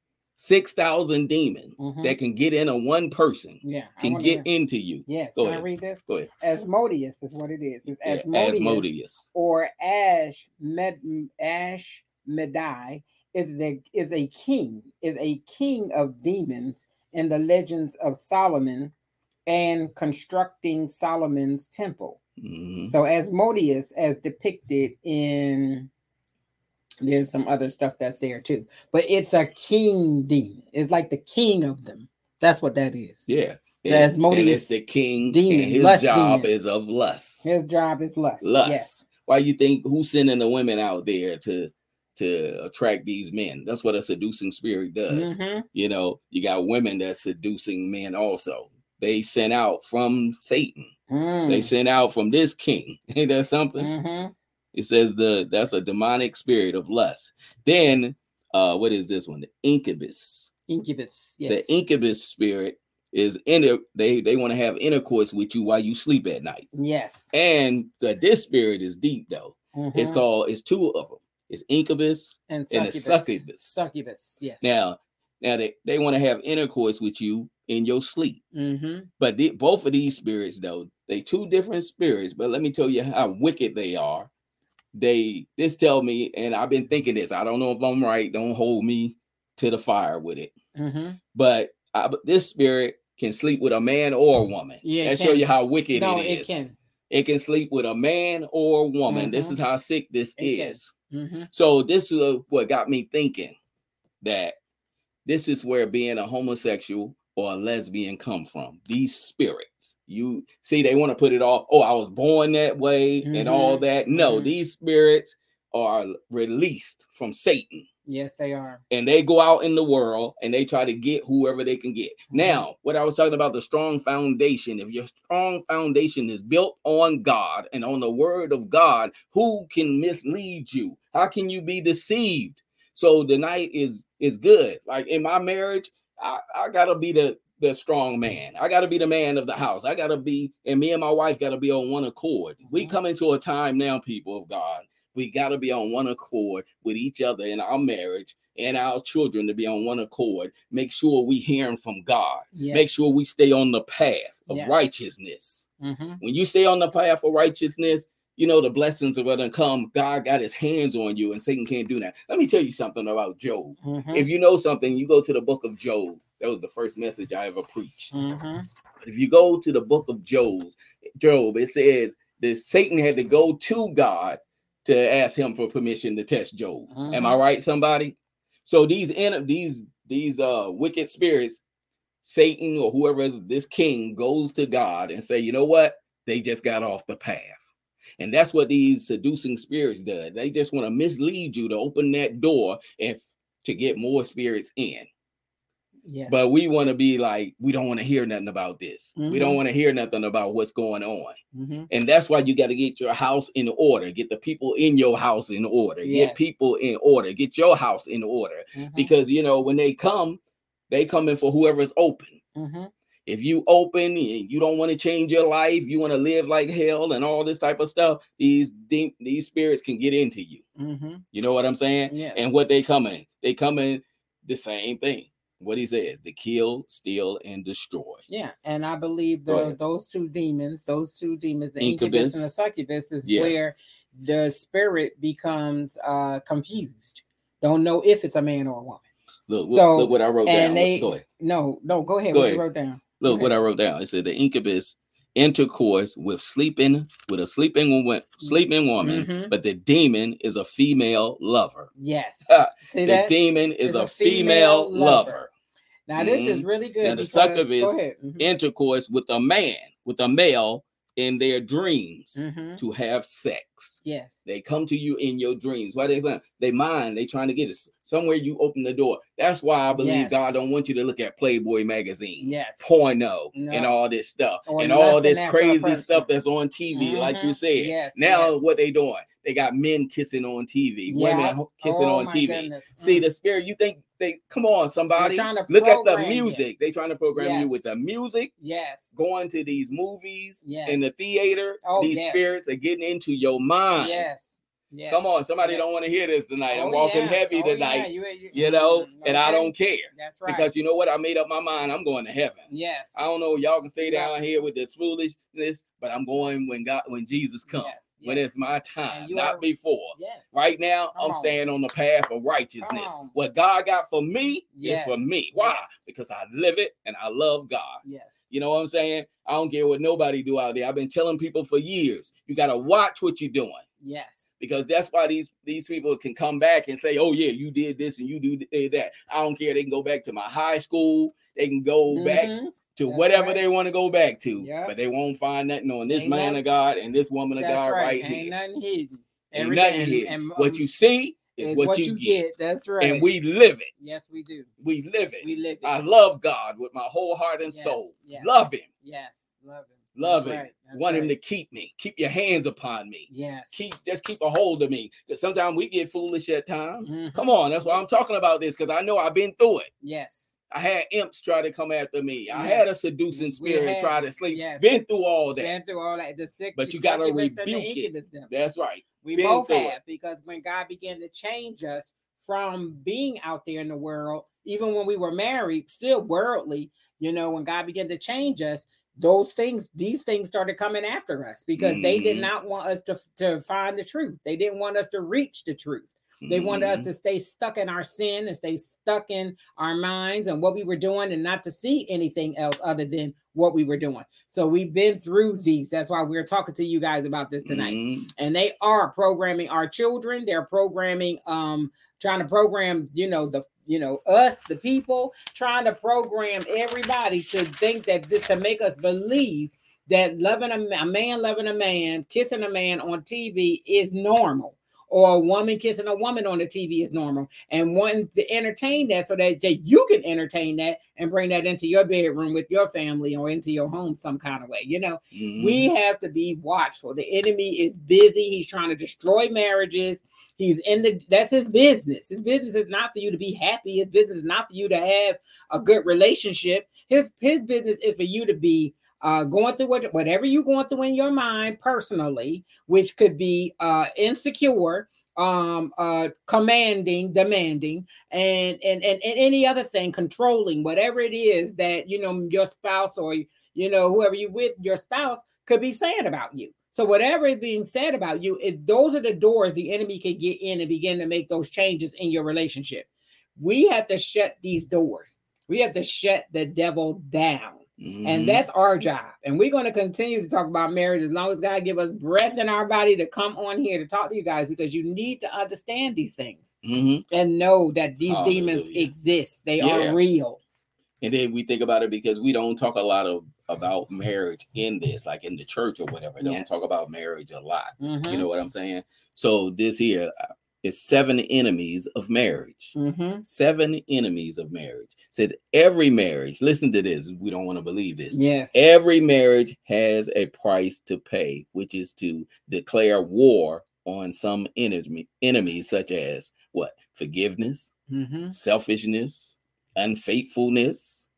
six thousand demons mm-hmm. that can get in a one person. Yeah, can get hear. into you. Yes. Go can ahead. I read this? Go ahead. Asmodeus is what it is. It's yeah, Asmodeus, Asmodeus. Or Ash Med Ash Medai is the is a king, is a king of demons in the legends of Solomon and constructing Solomon's temple. Mm-hmm. So Asmodeus, as depicted in, there's some other stuff that's there too, but it's a king demon. It's like the king of them. That's what that is. Yeah. The Asmodeus and it's the king demon. And his lust job demon. is of lust. His job is lust. Lust. Yes. Why you think who's sending the women out there to to attract these men? That's what a seducing spirit does. Mm-hmm. You know, you got women that's seducing men also. They sent out from Satan. Mm. They sent out from this king. Ain't that something? Mm-hmm. It says the that's a demonic spirit of lust. Then, uh, what is this one? The incubus. Incubus. Yes. The incubus spirit is in it. They they want to have intercourse with you while you sleep at night. Yes. And the this spirit is deep though. Mm-hmm. It's called. It's two of them. It's incubus and succubus. And succubus. Succubus. Yes. Now, now they, they want to have intercourse with you in your sleep. Mm-hmm. But the, both of these spirits, though, they two different spirits. But let me tell you how wicked they are. They this tell me, and I've been thinking this. I don't know if I'm right. Don't hold me to the fire with it. Mm-hmm. But I, this spirit can sleep with a man or a woman. Yeah, that show you how wicked no, it is. It can. It can sleep with a man or a woman. Mm-hmm. This is how sick this it is. Mm-hmm. So this is what got me thinking that this is where being a homosexual or a lesbian come from. These spirits. You see, they want to put it off. Oh, I was born that way mm-hmm. and all that. No, mm-hmm. these spirits are released from Satan. Yes, they are. And they go out in the world and they try to get whoever they can get. Mm-hmm. Now, what I was talking about, the strong foundation, if your strong foundation is built on God and on the word of God, who can mislead you? How can you be deceived? So the night is is good. Like in my marriage, I, I gotta be the, the strong man. I gotta be the man of the house. I gotta be, and me and my wife gotta be on one accord. Mm-hmm. We come into a time now, people of God. We got to be on one accord with each other in our marriage and our children to be on one accord. Make sure we hearing from God. Yes. Make sure we stay on the path of yes. righteousness. Mm-hmm. When you stay on the path of righteousness, you know the blessings are going to come. God got his hands on you and Satan can't do that. Let me tell you something about Job. Mm-hmm. If you know something, you go to the book of Job. That was the first message I ever preached. Mm-hmm. But if you go to the book of Job, Job, it says that Satan had to go to God to ask him for permission to test Job. Mm-hmm. Am I right, somebody? So these these these uh wicked spirits, Satan or whoever is this king goes to God and say, you know what? They just got off the path. And that's what these seducing spirits do. They just want to mislead you to open that door and to get more spirits in. Yes. But we want to be like, we don't want to hear nothing about this. Mm-hmm. We don't want to hear nothing about what's going on. Mm-hmm. And that's why you got to get your house in order. Get the people in your house in order. Yes. Get people in order. Get your house in order. Mm-hmm. Because, you know, when they come, they come in for whoever's open. Mm-hmm. If you open and you don't want to change your life, you want to live like hell and all this type of stuff, these de- these spirits can get into you. Mm-hmm. You know what I'm saying? Yeah. And what they come in, they come in the same thing. What he says, to kill, steal, and destroy. Yeah, and I believe the those two demons, those two demons, the incubus, incubus and the succubus, is yeah. where the spirit becomes uh, confused. Don't know if it's a man or a woman. Look, so, look what I wrote down. They, go ahead. No, no, go ahead. Go what ahead. you wrote down. Look what I wrote down. It said the incubus intercourse with sleeping with a sleeping woman, sleeping woman, mm-hmm. but the demon is a female lover. Yes, See the that? demon is a, a female, female lover. lover. Now this mm-hmm. is really good. Now the succubus mm-hmm. intercourse with a man, with a male in their dreams mm-hmm. to have sex. Yes, they come to you in your dreams. Why they they mind? They trying to get it somewhere. You open the door. That's why I believe yes. God don't want you to look at Playboy magazine, yes, porno, no. and all this stuff, or and all this crazy stuff that's on T V, mm-hmm. like you said. Yes, now yes. what they doing? They got men kissing on T V, yeah. women kissing oh, on T V. Goodness. See mm. the spirit. You think they come on, somebody look at the music. You. They trying to program yes. you with the music. Yes, going to these movies yes. in the theater. Oh, these yes. spirits are getting into your mind. Yes. Yes. Come on, somebody yes. don't want to hear this tonight. Oh, I'm walking yeah. heavy oh, tonight, yeah. you, you, you know, okay. and I don't care. That's right. Because you know what? I made up my mind. I'm going to heaven. Yes. I don't know. Y'all can stay yeah. down here with this foolishness, but I'm going when God, when Jesus comes, yes. Yes. when it's my time, not are, before. Yes. Right now, Come I'm on. staying on the path of righteousness. What God got for me yes. is for me. Why? Yes. Because I live it and I love God. Yes. You know what I'm saying? I don't care what nobody do out there. I've been telling people for years, you got to watch what you're doing. Yes. Because that's why these, these people can come back and say, oh, yeah, you did this and you do that. I don't care. They can go back to my high school. They can go mm-hmm. back to that's whatever right. they want to go back to. Yep. But they won't find nothing on this Ain't man nothing. of God and this woman of that's God right, right Ain't here. Nothing hidden. Ain't nothing hidden. And, um, what you see is what, what you, you get. get. That's right. And we live it. Yes, we do. We live it. We live it. I love God with my whole heart and yes. soul. Yes. Love him. Yes, love him. Love That's him. Right. Want right. him to keep me. Keep your hands upon me. Yes. Keep just keep a hold of me. Because sometimes we get foolish at times. Mm-hmm. Come on. That's why I'm talking about this. Because I know I've been through it. Yes. I had imps try to come after me. Yes. I had a seducing spirit had, try to sleep. Yes. Been through all that. Been through all that. The sick, but you got to rebuke it. That's right. We Been both have it. Because when God began to change us from being out there in the world, even when we were married, still worldly, you know, when God began to change us, those things, these things started coming after us because mm-hmm. they did not want us to, to find the truth. They didn't want us to reach the truth. They wanted us Mhm. to stay stuck in our sin and stay stuck in our minds and what we were doing and not to see anything else other than what we were doing. So we've been through these. That's why we're talking to you guys about this tonight. Mhm. And they are programming our children. They're programming, um, trying to program, you know, the you know, us, the people, trying to program everybody to think that this, to make us believe that loving a, a man, loving a man, kissing a man on T V is normal, or a woman kissing a woman on the T V is normal, and wanting to entertain that so that, that you can entertain that and bring that into your bedroom with your family or into your home some kind of way. You know, Mhm. we have to be watchful. The enemy is busy. He's trying to destroy marriages. He's in the, that's his business. His business is not for you to be happy. His business is not for you to have a good relationship. His, his business is for you to be uh, going through what, whatever you're going through in your mind personally, which could be uh, insecure, um, uh, commanding, demanding, and, and, and, and any other thing, controlling, whatever it is that, you know, your spouse or, you know, whoever you with, your spouse could be saying about you. So whatever is being said about you, it, those are the doors the enemy can get in and begin to make those changes in your relationship. We have to shut these doors. We have to shut the devil down. Mhm. And that's our job. And we're going to continue to talk about marriage as long as God give us breath in our body to come on here to talk to you guys, because you need to understand these things Mhm. and know that these demons Hallelujah. exist. They Yeah. are real. And then we think about it because we don't talk a lot of about marriage in this, like in the church or whatever. Don't Yes. talk about marriage a lot. Mhm. You know what I'm saying? So this here is seven enemies of marriage. Mhm. Seven enemies of marriage. Said every marriage, listen to this, we don't want to believe this. Yes. Every marriage has a price to pay, which is to declare war on some enemy, enemies such as what? Forgiveness, Mhm. selfishness, unfaithfulness,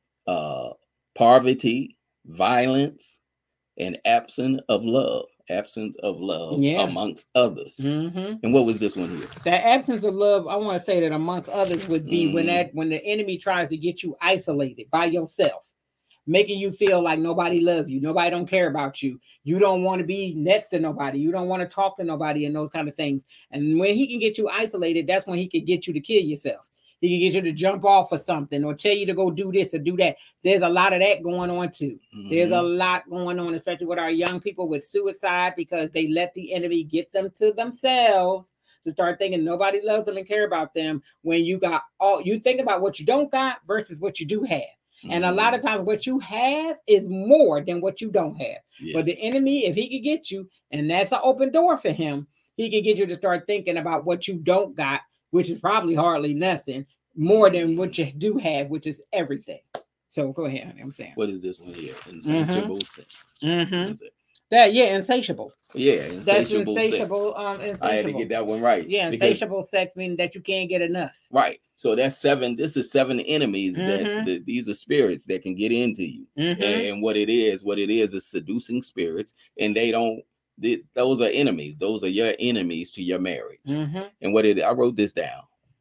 uh, poverty, violence, and absence of love. Absence of love, Yeah. amongst others. Mhm. And what was this one here? That absence of love, I want to say that amongst others would be when Mhm. that when the enemy tries to get you isolated by yourself, making you feel like nobody loves you, nobody don't care about you, you don't want to be next to nobody, you don't want to talk to nobody, and those kind of things. And when he can get you isolated, that's when he can get you to kill yourself. He can get you to jump off for something or tell you to go do this or do that. There's a lot of that going on too. Mhm. There's a lot going on, especially with our young people with suicide, because they let the enemy get them to themselves to start thinking nobody loves them and care about them. When you got all, you think about what you don't got versus what you do have. And a lot of times what you have is more than what you don't have. Yes. But the enemy, if he could get you, and that's an open door for him, he can get you to start thinking about what you don't got, which is probably hardly nothing, more than what you do have, which is everything. So go ahead, honey, I'm saying. What is this one here? Insatiable sex. Mhm. What is it? That, yeah, insatiable. Yeah, That's insatiable, insatiable. sex. Um, insatiable. I had to get that one right. Yeah, because- insatiable sex meaning that you can't get enough. Right. So that's seven. This is seven enemies Mhm. that, that these are spirits that can get into you. Mhm. And, and what it is, what it is, is seducing spirits, and they don't. They, those are enemies. Those are your enemies to your marriage. Mhm. And what it, I wrote this down.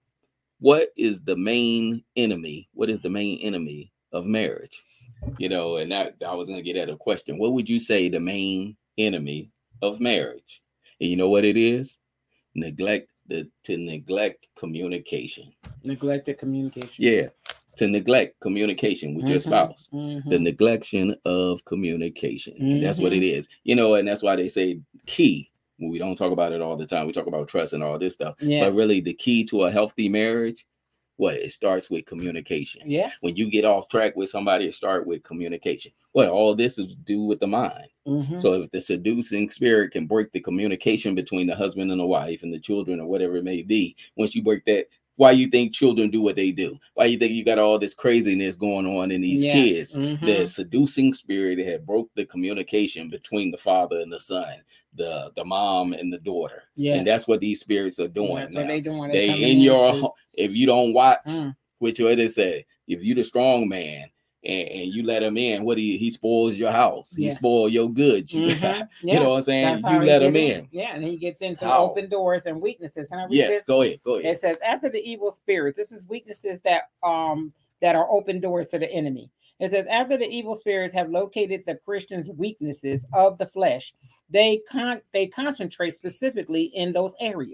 What is the main enemy? What is the main enemy of marriage? You know, and that I was going to get at a question. What would you say the main enemy of marriage? And you know what it is? Neglect the to neglect communication. Neglected communication. Yeah, to neglect communication with your Mhm. spouse. Mhm. The neglection of communication. And that's what Mhm. it is. You know, and that's why they say key. Well, we don't talk about it all the time. We talk about trust and all this stuff. Yes. But really, the key to a healthy marriage, what? It starts with communication. Yeah. When you get off track with somebody, it starts with communication. Well, all this is to do with the mind. Mhm. So if the seducing spirit can break the communication between the husband and the wife and the children or whatever it may be, once you break that, why you think children do what they do? Why you think you got all this craziness going on in these Yes. kids? Mhm. The seducing spirit had broke the communication between the father and the son, the, the mom and the daughter. Yes. And that's what these spirits are doing That's now. what they doing. They coming in your into- ho- if you don't watch, Mm. which what they say, if you the strong man and, and you let him in, what he he spoils your house, he Yes. spoil your goods. You, Mhm. you know what I'm Yes. saying? That's You how he let get him in. Yeah, and he gets into How? open doors and weaknesses. Can I read Yes, this? go ahead, go ahead. It says, after the evil spirits, this is weaknesses that um that are open doors to the enemy. It says, after the evil spirits have located the Christian's weaknesses of the flesh, they con they concentrate specifically in those areas.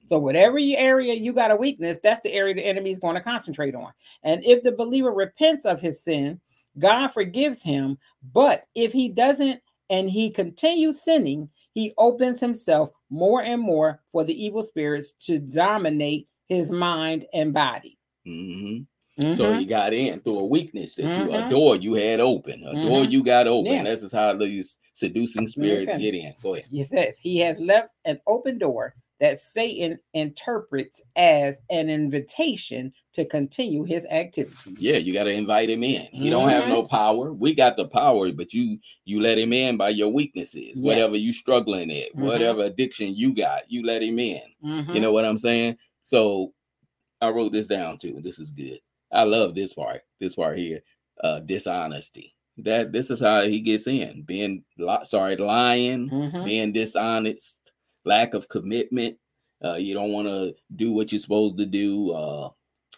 So whatever your area you got a weakness, that's the area the enemy is going to concentrate on. And if the believer repents of his sin, God forgives him. But if he doesn't and he continues sinning, he opens himself more and more for the evil spirits to dominate his mind and body. Mm-hmm. Mm-hmm. So you got in through a weakness that Mm-hmm. you, a door you had open, a Mm-hmm. door you got open. Yeah. This is how these seducing spirits get in. Go ahead. It says he has left an open door that Satan interprets as an invitation to continue his activities. Yeah, you got to invite him in. He Mm-hmm. don't have no power. We got the power, but you you let him in by your weaknesses. Yes. Whatever you struggling at, Mm-hmm. whatever addiction you got, you let him in. Mm-hmm. You know what I'm saying? So I wrote this down too. This is good. I love this part. This part here, uh, dishonesty. That this is how he gets in. Being sorry, lying, Mm-hmm. being dishonest, lack of commitment. Uh, you don't want to do what you're supposed to do uh,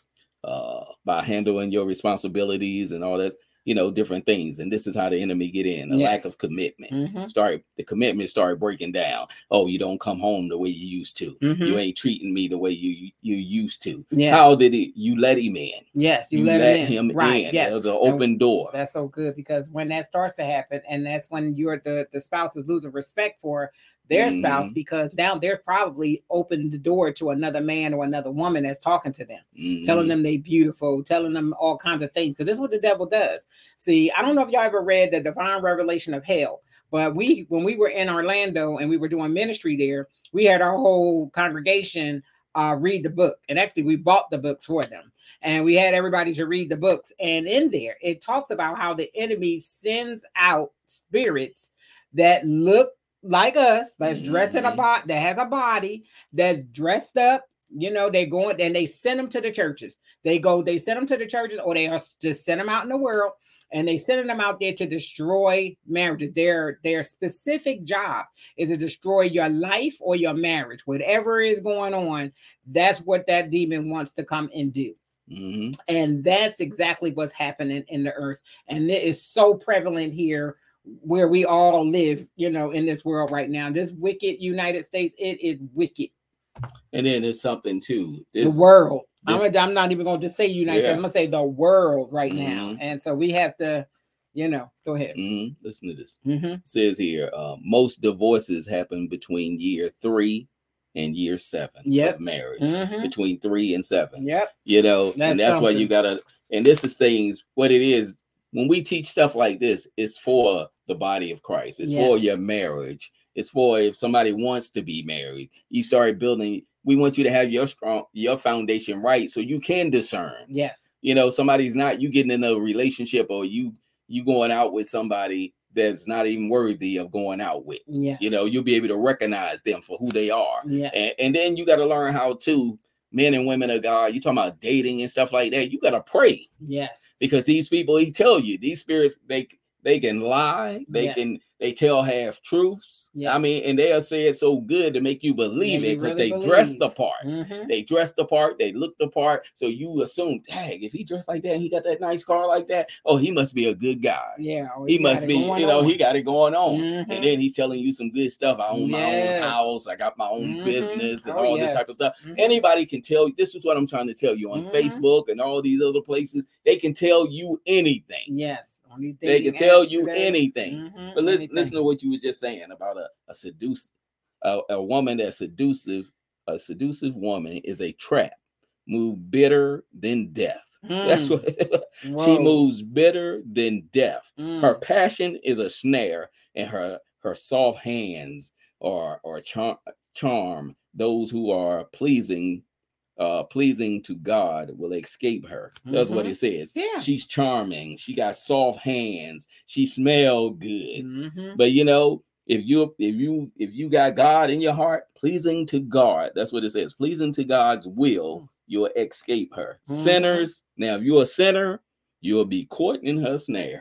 uh, by handling your responsibilities and all that. You know, different things. And this is how the enemy get in. A Yes. lack of commitment. Mm-hmm. Start the commitment started breaking down. Oh, you don't come home the way you used to. Mm-hmm. You ain't treating me the way you you used to. Yes. How did it? You let him in. Yes, you, You let, let him in. him Right. in. Yes. There's an open door. That's so good, because when that starts to happen, and that's when you're the, the spouse is losing respect for their Mhm. spouse, because now they're probably opened the door to another man or another woman that's talking to them, Mhm. telling them they beautiful, telling them all kinds of things. Because this is what the devil does. See, I don't know if y'all ever read the Divine Revelation of Hell, but we, when we were in Orlando and we were doing ministry there, we had our whole congregation uh, read the book. And actually, we bought the books for them. And we had everybody to read the books. And in there, it talks about how the enemy sends out spirits that look like us, that's dressed in a Mhm. body, that has a body, that's dressed up. You know, they go and they send them to the churches. They go, they send them to the churches, or they are just send them out in the world. And they sending them out there to destroy marriages. Their their specific job is to destroy your life or your marriage. Whatever is going on, that's what that demon wants to come and do. Mhm. And that's exactly what's happening in the earth. And it is so prevalent here where we all live, you know, in this world right now. This wicked United States, it is wicked. And then there's something too. This, the world. this- I'm, I'm not even going to say United Yeah. States. I'm going to say the world right now. Mhm. And so we have to, you know, go ahead. Mhm. Listen to this. Mm-hmm. It says here, uh, most divorces happen between year three and year seven Yep. of marriage. Mhm. Between three and seven. Yep. You know, That's and that's why something. you gotta. And this is things. What it is when we teach stuff like this, it's for the body of Christ. It's for Yes. your marriage. It's for if somebody wants to be married. You start building. We want you to have your strong your foundation right, so you can discern. Yes. You know, somebody's not you getting in a relationship, or you you going out with somebody that's not even worthy of going out with. Yes. You know, you'll be able to recognize them for who they are. Yes. And, and then you got to learn how to, men and women of God, you talking about dating and stuff like that. You got to pray, Yes. because these people, he tell you, these spirits, they they can lie, they Yes. can they tell half truths. Yes. I mean, and they'll say it so good to make you believe Yeah, you it, because really they dress believe. the part. Mhm. They dress the part, they look the part. So you assume, dang, if he dressed like that and he got that nice car like that, oh, he must be a good guy. Yeah. oh, He you got must it be, going you know, on. he got it going on. Mhm. And then he's telling you some good stuff. I own my Yes. own house. I got my own Mhm. business and Oh, all yes. this type of stuff. Mhm. Anybody can tell you. This is what I'm trying to tell you on Mhm. Facebook and all these other places. They can tell you anything. Yes. On these They dating can tell apps you today. anything. Mhm. But listen, Anything. listen to what you were just saying about a, a seduce a, a woman that's seductive. A seductive woman is a trap. Move bitter than death. That's Mm. what she Whoa. moves bitter than death. Mm. Her passion is a snare, and her her soft hands are are char- charm. Those who are pleasing, uh, pleasing to God will escape her. That's what Mhm. it says. Yeah. She's charming. She got soft hands. She smell good. Mhm. But you know, if you if you if you got God in your heart, pleasing to God, that's what it says. Pleasing to God's will, you'll escape her. Mhm. Sinners. Now, if you're a sinner, you'll be caught in her snare.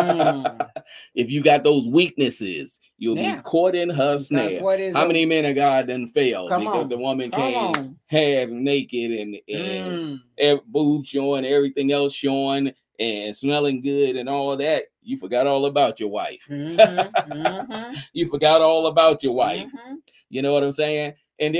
Mm. If you got those weaknesses, you'll Yeah. be caught in her Because snare. what is How a- many men of God done failed Come because on. the woman Come came on. half naked and, and Mm. ev- boobs showing, everything else showing, and smelling good and all that? You forgot all about your wife. Mhm. Mhm. You forgot all about your wife. Mhm. You know what I'm saying? And then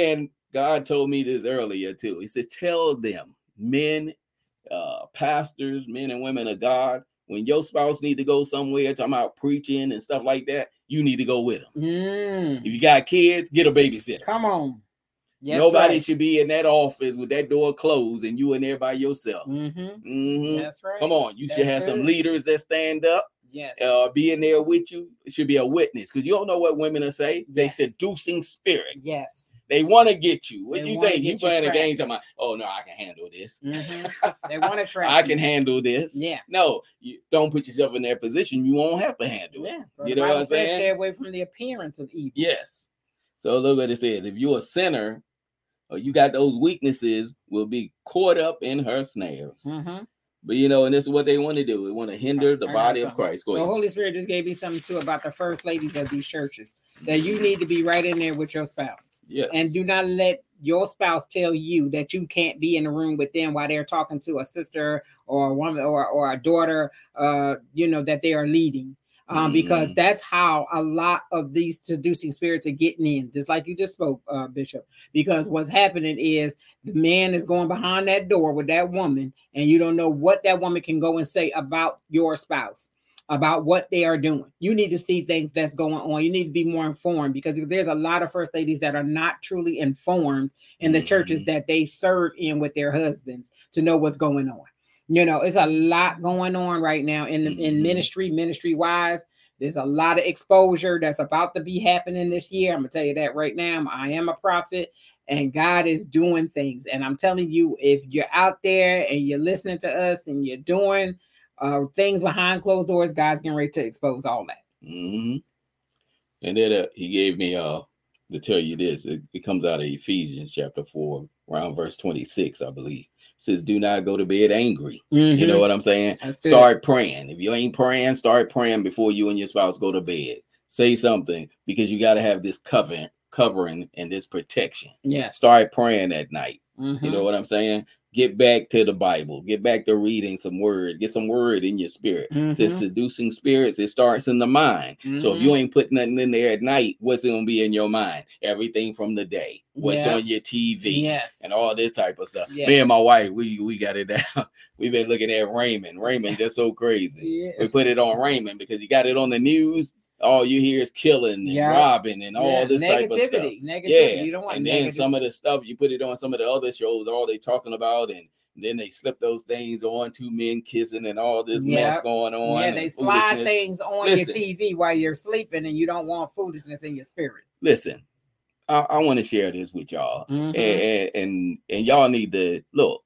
God told me this earlier too. He said, tell them, men, uh, pastors, men and women of God, when your spouse need to go somewhere, talking about preaching and stuff like that, you need to go with them. Mm. If you got kids, get a babysitter. Come on. Yes, Nobody right. should be in that office with that door closed and you in there by yourself. Mm-hmm. Mm-hmm. That's right. Come on. You That's should have good. some leaders that stand up. Yes. Uh, be in there with you. It should be a witness, because you don't know what women are saying. They Yes. seducing spirits. Yes. They want to get you. What They do you wanna think? get You you playing a trapped. game talking about, oh no, I can handle this. Mm-hmm. They want to trap I you. can handle this. Yeah. No, you don't put yourself in that position. You won't have to handle it. Yeah. So You the know Bible what I'm says saying? stay away from the appearance of evil. Yes. So look what it says. If you're a sinner or you got those weaknesses, will be caught up in her snares. Mm-hmm. But you know, and this is what they want to do. They want to hinder the I got body of something. Christ. Go The ahead. Holy Spirit just gave me something too about the first ladies of these churches, that you need to be right in there with your spouse. Yes. And do not let your spouse tell you that you can't be in the room with them while they're talking to a sister or a woman or, or a daughter, uh, you know, that they are leading. Um, Mhm. because that's how a lot of these seducing spirits are getting in, just like you just spoke, uh, Bishop. Because what's happening is the man is going behind that door with that woman, and you don't know what that woman can go and say about your spouse, about what they are doing. You need to see things that's going on. You need to be more informed, because there's a lot of first ladies that are not truly informed in the Mhm. churches that they serve in with their husbands to know what's going on. You know, it's a lot going on right now in in Mhm. ministry, ministry wise. There's a lot of exposure that's about to be happening this year. I'm gonna tell you that right now. I am a prophet, and God is doing things. And I'm telling you, if you're out there and you're listening to us and you're doing uh, things behind closed doors, God's getting ready to expose all that. Mm-hmm. And then uh, he gave me uh to tell you this. It, it comes out of Ephesians chapter four, around verse twenty-six, I believe. It says, "Do not go to bed angry." You know what I'm saying? That's good. Start praying. If you ain't praying, start praying before you and your spouse go to bed. Say something, because you got to have this covering, covering and this protection. Yes. Start praying at night. Mhm. You know what I'm saying? Get back to the Bible. Get back to reading some word. Get some word in your spirit. It says Mhm. seducing spirits. It starts in the mind. So if Mhm. you ain't putting nothing in there at night, what's going to be in your mind? Everything from the day. What's Yeah. on your T V. Yes. And all this type of stuff. Yes. Me and my wife, we we got it down. We've been looking at Raymond. Raymond just so crazy. Yes. We put it on Raymond because you got it on the news. All you hear is killing and Yeah. robbing and all Yeah. this type of stuff. Negativity. Negativity. Yeah, You don't want and then negative. some of the stuff you put it on some of the other shows, all they talking about, and then they slip those things on, two men kissing and all this mess Yep. going on. Yeah, and they slide foolishness. things on Listen. your T V while you're sleeping, and you don't want foolishness in your spirit. Listen, I, I want to share this with y'all, Mhm. and, and and y'all need to look.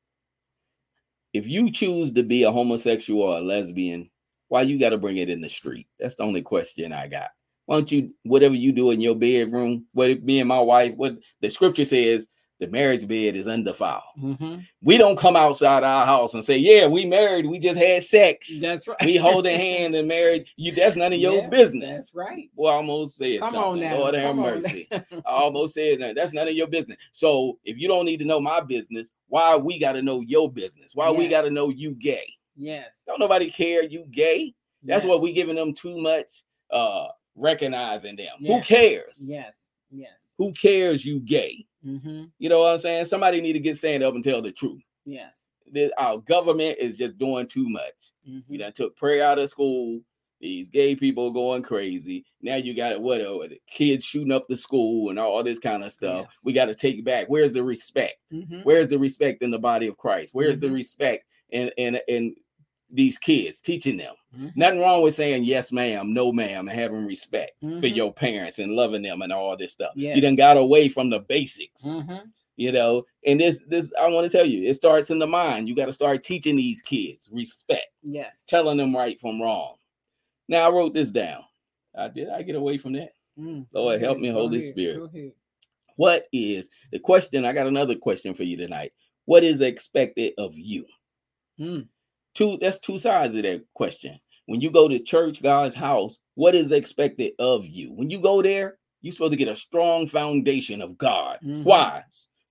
If you choose to be a homosexual or a lesbian, why you got to bring it in the street? That's the only question I got. Why don't you, whatever you do in your bedroom, what me and my wife, what the scripture says, the marriage bed is undefiled. Mm-hmm. We don't come outside our house and say, yeah, we married, we just had sex. That's right. We holding hand and married. You, that's none of your Yeah, business. That's right. Well, I almost said Come something. on now. Lord have Come on mercy. now. I almost said that. That's none of your business. So if you don't need to know my business, why we got to know your business? Why we Yes. got to know you gay? Yes. Don't nobody care you gay. That's yes. what we giving them too much uh recognizing them. Who Yes. cares? Yes. Yes. Who cares you gay? Mm-hmm. You know what I'm saying? Somebody need to get stand up and tell the truth. Yes. This, our government is just doing too much. Mm-hmm. We done took prayer out of school. These gay people going crazy. Now you got what uh, kids shooting up the school and all this kind of stuff. Yes. We got to take it back. Where's the respect? Mm-hmm. Where's the respect in the body of Christ? Where's the Mhm. respect in in in these kids, teaching them? Mhm. Nothing wrong with saying yes, ma'am, no, ma'am, and having respect for Mhm. your parents and loving them and all this stuff. Yes. You done got away from the basics. Mm-hmm. You know, and this this I want to tell you, it starts in the mind. You got to start teaching these kids respect, Yes. telling them right from wrong. Now I wrote this down. I did I get away from that? Mm. Lord, Go help ahead. me, Go Holy ahead. Spirit. Go ahead. What is the question? I got another question for you tonight. What is expected of you? Mm. Two, that's two sides of that question. When you go to church, God's house, what is expected of you? When you go there, you're supposed to get a strong foundation of God. Mhm. Why?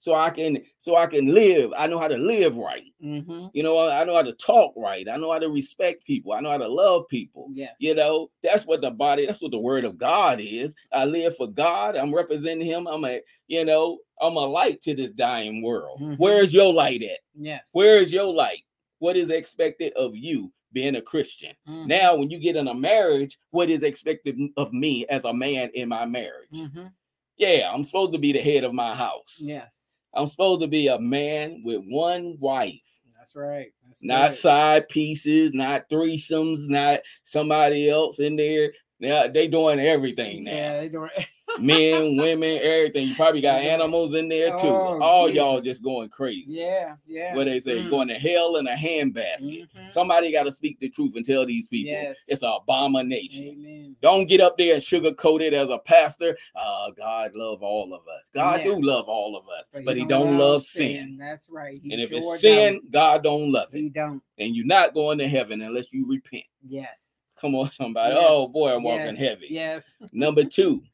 so I can so I can live. I know how to live right. Mm-hmm. You know, I know how to talk right. I know how to respect people. I know how to love people. Yes. You know, that's what the body, that's what the word of God is. I live for God. I'm representing him. I'm a, you know, I'm a light to this dying world. Mm-hmm. Where's your light at? Yes. Where is your light? What is expected of you being a Christian? Mm-hmm. Now, when you get in a marriage, what is expected of me as a man in my marriage? Mm-hmm. Yeah, I'm supposed to be the head of my house. Yes. I'm supposed to be a man with one wife. That's right. That's not good. side pieces, not threesomes, not somebody else in there. Now they doing everything now. Yeah, they doing Men, women, everything. You probably got animals in there too. Oh, All Jesus. y'all just going crazy. Yeah, yeah. What they say, Mm. going to hell in a handbasket. Mhm. Somebody got to speak the truth and tell these people Yes. it's an abomination. Amen. Don't get up there and sugarcoat it as a pastor. Uh, God love all of us. God Yeah. do love all of us, but, But he don't love sin. That's right. He And if sure it's sin, don't. God don't love He it. don't. And you're not going to heaven unless you repent. Yes. Come on, somebody. Yes. Oh boy, I'm walking Yes. heavy. Yes. Number two.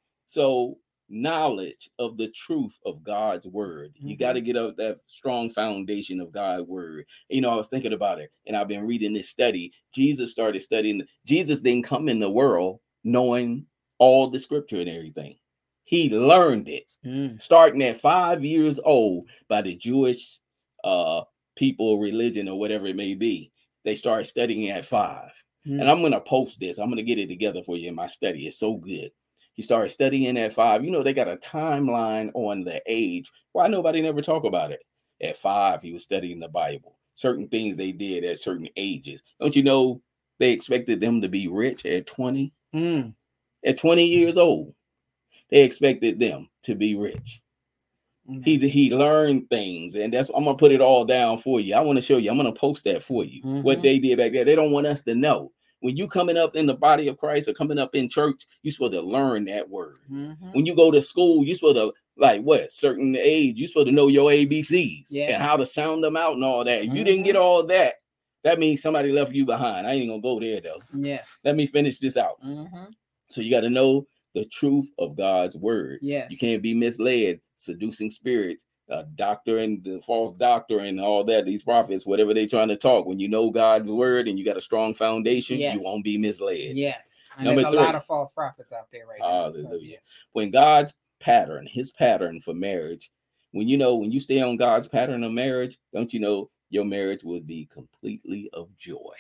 So knowledge of the truth of God's word. You Mhm. got to get up that strong foundation of God's word. You know, I was thinking about it, and I've been reading this study. Jesus started studying. Jesus didn't come in the world knowing all the scripture and everything. He learned it Mm. starting at five years old by the Jewish uh, people, religion, or whatever it may be. They started studying at five. Mm. And I'm going to post this. I'm going to get it together for you in my study. It's so good. He started studying at five. You know, they got a timeline on the age. Why nobody never talk about it? At five, he was studying the Bible. Certain things they did at certain ages. Don't you know they expected them to be rich at twenty? Mm. At twenty years old, they expected them to be rich. Mm. He he learned things, and that's I'm gonna put it all down for you. I want to show you. I'm gonna post that for you. Mhm. What they did back there. They don't want us to know. When you coming up in the body of Christ or coming up in church, you're supposed to learn that word. Mhm. When you go to school, you're supposed to, like what, certain age, you're supposed to know your A B Cs Yes. and how to sound them out and all that. If you didn't Mhm. get all that, that means somebody left you behind. I ain't gonna go there though. Yes. Let me finish this out. Mhm. So you got to know the truth of God's word. Yes. You can't be misled, seducing spirits, uh, doctor and the false doctor and all that, these prophets, whatever they're trying to talk. When you know God's word and you got a strong foundation, Yes. you won't be misled. Yes. And Number there's a three. lot of false prophets out there right now. So, Hallelujah. yes. When God's pattern, his pattern for marriage, when you know, when you stay on God's pattern of marriage, don't you know your marriage would be completely of joy.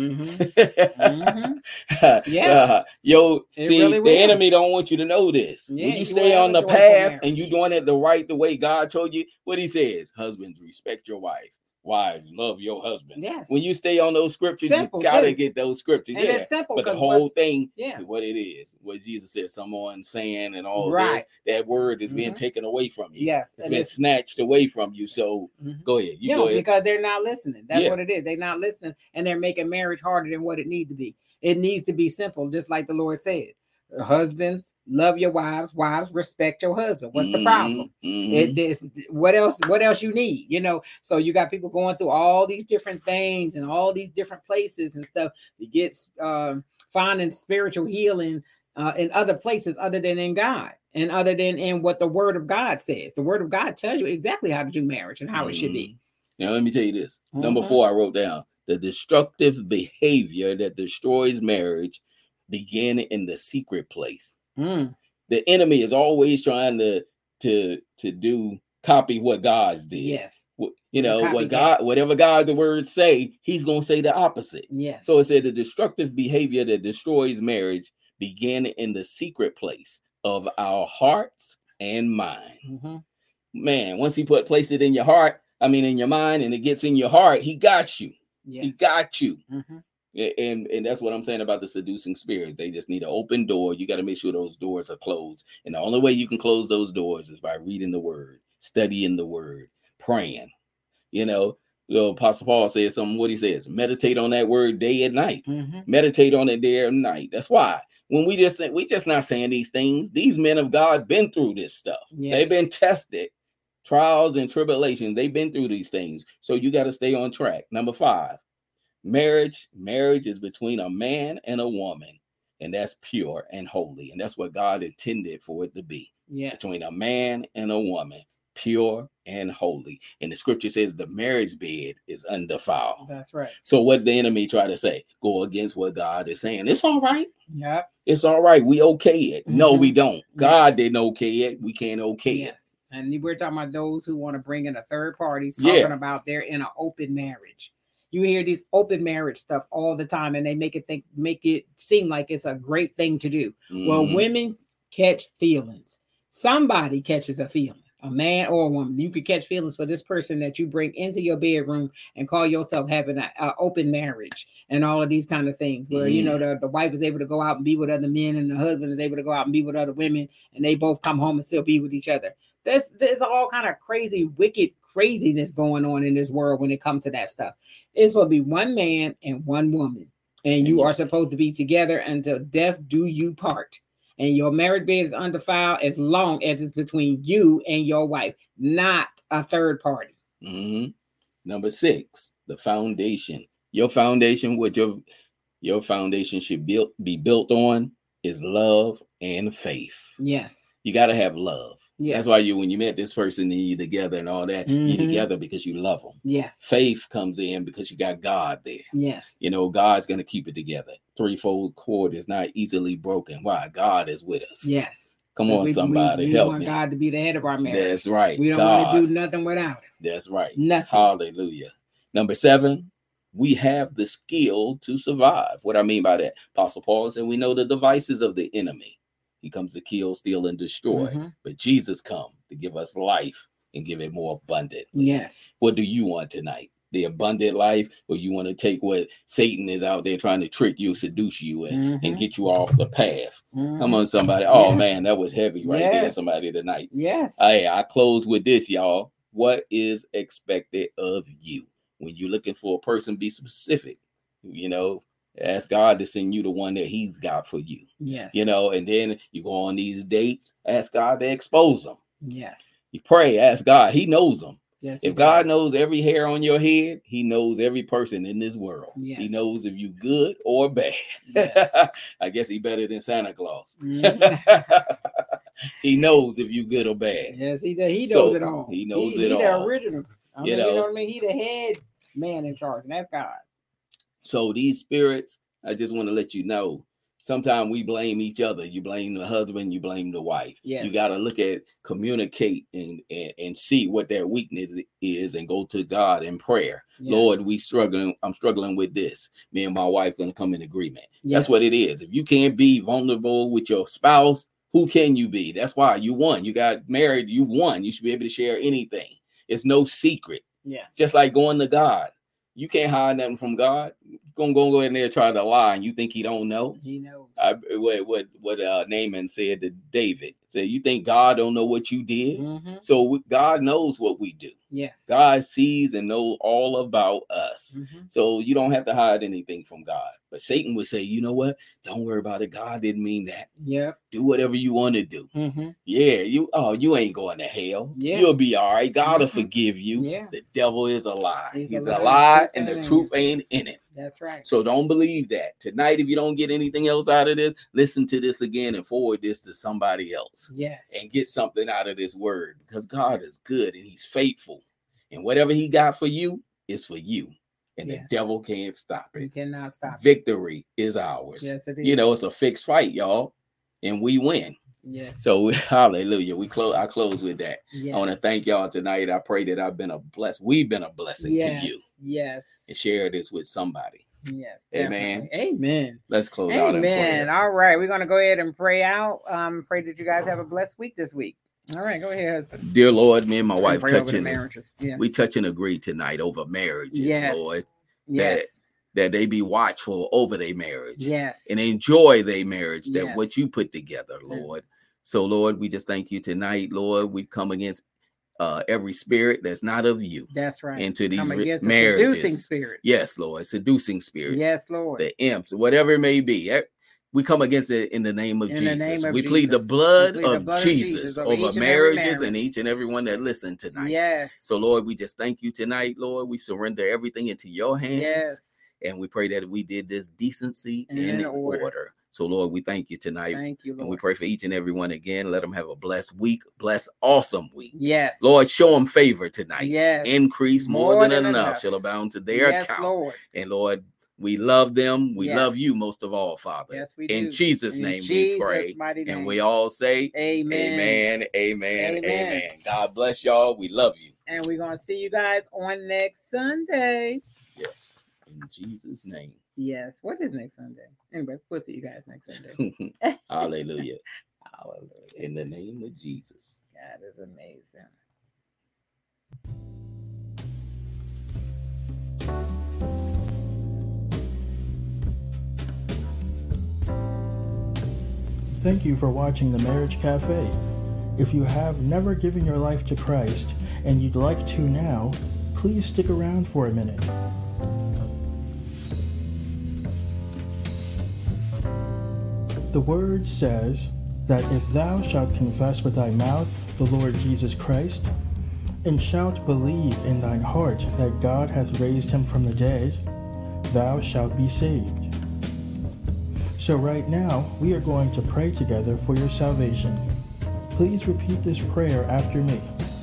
Mm-hmm. Mhm. Yes. Uh, yo, It see, really the will. enemy don't want you to know this. Yeah, when you you stay will on have the a joyful path marriage. and you doing it the right the way God told you, what he says, husbands, respect your wife. Wives, love your husband. Yes. When you stay on those scriptures, Simple, you gotta too. get those scriptures. And yeah. it's simple But the 'cause whole what's- thing, yeah. what it is, what Jesus said, someone saying and all Right. this, that word is being Mhm. taken away from you. Yes. It's and been it's- snatched away from you. So Mhm. go ahead. You Yeah, go ahead. because they're not listening. That's Yeah. what it is. They're not listening, and they're making marriage harder than what it needs to be. It needs to be simple, just like the Lord said. Husbands, love your wives. Wives, respect your husband. What's the problem? Mhm. It this what else? What else you need? You know. So you got people going through all these different things and all these different places and stuff to get um, finding spiritual healing uh, in other places other than in God and other than in what the Word of God says. The Word of God tells you exactly how to do marriage and how it should be. Now, let me tell you this. Number Mhm. four, I wrote down the destructive behavior that destroys marriage begin in the secret place. Mm. The enemy is always trying to to to do copy what God's did. Yes. Wh- You The know, what copycat. God, whatever God the word say, he's gonna say the opposite. Yes. So it said the destructive behavior that destroys marriage begin in the secret place of our hearts and mind. Mhm. Man, once he put place it in your heart, I mean in your mind, and it gets in your heart, he got you. Yes. He got you. Mhm. A- And and that's what I'm saying about the seducing spirit. They just need an open door. You got to make sure those doors are closed. And the only way you can close those doors is by reading the word, studying the word, praying. You know, the Apostle Paul says something, what he says, meditate on that word day and night. Mhm. Meditate on it day and night. That's why when we just we just not saying these things, these men of God been through this stuff. Yes. They've been tested, trials and tribulations. They've been through these things. So you got to stay on track. Number five. Marriage, marriage is between a man and a woman, and that's pure and holy, and that's what God intended for it to be. Yes. Between a man and a woman. pure and holy. And the scripture says the marriage bed is undefiled. That's right. So what the enemy try to say? Go against what God is saying. It's all right. Yep. It's all right. We okay it. Mm-hmm. No, we don't. God Yes. didn't okay it. We can't okay it. Yes. And we're talking about those who want to bring in a third party, talking Yeah. about they're in an open marriage. You hear these open marriage stuff all the time, and they make it think, make it seem like it's a great thing to do. Mhm. Well, women catch feelings. Somebody catches a feeling, a man or a woman. You could catch feelings for this person that you bring into your bedroom and call yourself having an open marriage and all of these kind of things where, Mhm. you know, the, the wife is able to go out and be with other men and the husband is able to go out and be with other women and they both come home and still be with each other. There's, there's all kind of crazy, wicked craziness going on in this world when it comes to that stuff. It's supposed to be one man and one woman, and you Mhm. are supposed to be together until death do you part. And your marriage bed is undefiled as long as it's between you and your wife, not a third party. Mm-hmm. Number six, the foundation. Your foundation, what your your foundation should build be built on, is love and faith. Yes. You got to have love. Yes. That's why you, when you met this person, and you together and all that, Mhm. you're together because you love them. Yes. Faith comes in because you got God there. Yes. You know, God's going to keep it together. Threefold cord is not easily broken. Why? God is with us. Yes. Come on, we, somebody, we, we help want me. God to be the head of our marriage. That's right. We don't God. want to do nothing without it. That's right. Nothing. Hallelujah. Number seven, we have the skill to survive. What I mean by that, Apostle Paul said, we know the devices of the enemy. He comes to kill, steal, and destroy. Mm-hmm. But Jesus come to give us life and give it more abundant. Yes. What do you want tonight? The abundant life, or you want to take what Satan is out there trying to trick you, seduce you, and, Mm-hmm. and get you off the path? Mm-hmm. Come on, somebody. Oh, Yes. man, that was heavy right Yes. there, somebody, tonight. Yes. Hey, I close with this, y'all. What is expected of you? When you're looking for a person, be specific. You know, ask God to send you the one that he's got for you. Yes. You know, and then you go on these dates, ask God to expose them. Yes. You pray, ask God. He knows them. Yes. If God knows every hair on your head, he knows every person in this world. Yes. He knows if you good or bad. Yes. I guess he better than Santa Claus. Mm-hmm. He knows if you good or bad. Yes, he does. He knows So, it all. he knows he, it he all. the original. I You mean, know. you know what I mean? He the head man in charge, and that's God. So these spirits, I just want to let you know, sometimes we blame each other. You blame the husband, you blame the wife. Yes. You got to look at, communicate and, and, and see what their weakness is and go to God in prayer. Yes. Lord, we struggling. I'm struggling with this. Me and my wife going to come in agreement. Yes. That's what it is. If you can't be vulnerable with your spouse, who can you be? That's why you won. You got married. You won. You should be able to share anything. It's no secret. Yes. Just like going to God. You can't hide nothing from God. You're gonna go, go in there and try to lie, and you think he don't know. He knows. I, what what what uh, Naaman said to David. Said, you think God don't know what you did? Mm-hmm. So we, God knows what we do. Yes. God sees and knows all about us. Mm-hmm. So you don't have to hide anything from God. But Satan would say, you know what? Don't worry about it. God didn't mean that. Yep. Do whatever you want to do. Mm-hmm. Yeah, you oh, you ain't going to hell. Yeah. You'll be all right. God will Mhm. forgive you. Yeah. The devil is a lie. He's He's, a a lie. lie, and Truth the ain't truth ain't in it. That's right. So don't believe that. Tonight, if you don't get anything else out of this, listen to this again and forward this to somebody else. Yes. And get something out of this word, because God is good and he's faithful. And whatever he got for you is for you. And Yes. the devil can't stop You it. cannot stop. Victory is ours. Yes, it is. You know, it's a fixed fight, y'all. And we win. Yes. So hallelujah. We close. I close with that. Yes. I want to thank y'all tonight. I pray that I've been a bless. We've been a blessing yes. to you. Yes. And share this with somebody. Yes. Amen. Definitely. Amen. Let's close out in Amen. prayer. All right. We're gonna go ahead and pray out. Um, pray that you guys have a blessed week this week. All right, go ahead, husband. Dear Lord, me and my And wife pray over the touching. marriages. Yes. We touch and agree tonight over marriages, Yes. Lord. yes. That they be watchful over their marriage. Yes. And enjoy their marriage, that Yes. what you put together, Lord. So, Lord, we just thank you tonight, Lord. We come against uh, every spirit that's not of you That's right. into these Come re- against the marriages. seducing spirit. Yes, Lord. Seducing spirits. Yes, Lord. The imps, whatever it may be. Eh, We come against it in the name of In the Jesus. name of we plead the Jesus. blood, We plead the of, blood of Jesus Jesus over over each and every marriages and marriage. each and every one that listen tonight. Yes. So, Lord, we just thank you tonight, Lord. We surrender everything into your hands. Yes. And we pray that we did this decency And and in in order. order. So, Lord, we thank you tonight. Thank you, Lord. And we pray for each and every one again. Let them have a blessed week, blessed, awesome week. Yes. Lord, show them favor tonight. Yes. Increase more, more than, than enough, enough shall abound to their yes, account. Lord. And Lord, we love them. We yes. love you most of all, Father. Yes, we In do. Jesus' In name Jesus' we pray. Mighty name. And we all say, Amen. Amen, amen, Amen. amen. God bless y'all. We love you. And we're going to see you guys on next Sunday. Yes. In Jesus' name. Yes. What is next Sunday? Anyway, we'll see you guys next Sunday. Hallelujah. Hallelujah. In the name of Jesus. God is amazing. Thank you for watching The Marriage Cafe. If you have never given your life to Christ and you'd like to now, please stick around for a minute. The word says that if thou shalt confess with thy mouth the Lord Jesus Christ, and shalt believe in thine heart that God hath raised him from the dead, thou shalt be saved. So right now, we are going to pray together for your salvation. Please repeat this prayer after me.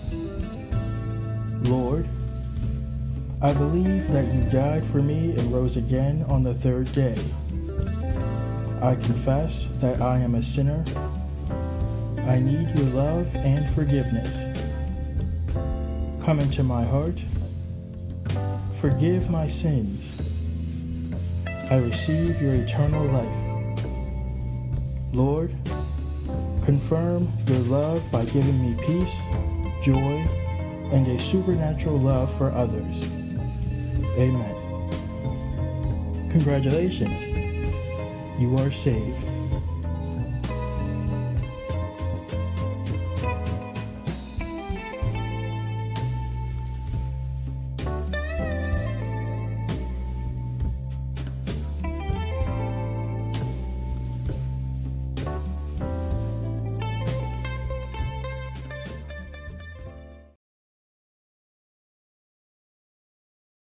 Lord, I believe that you died for me and rose again on the third day. I confess that I am a sinner. I need your love and forgiveness. Come into my heart. Forgive my sins. I receive your eternal life. Lord, confirm your love by giving me peace, joy, and a supernatural love for others. Amen. Congratulations. You are saved.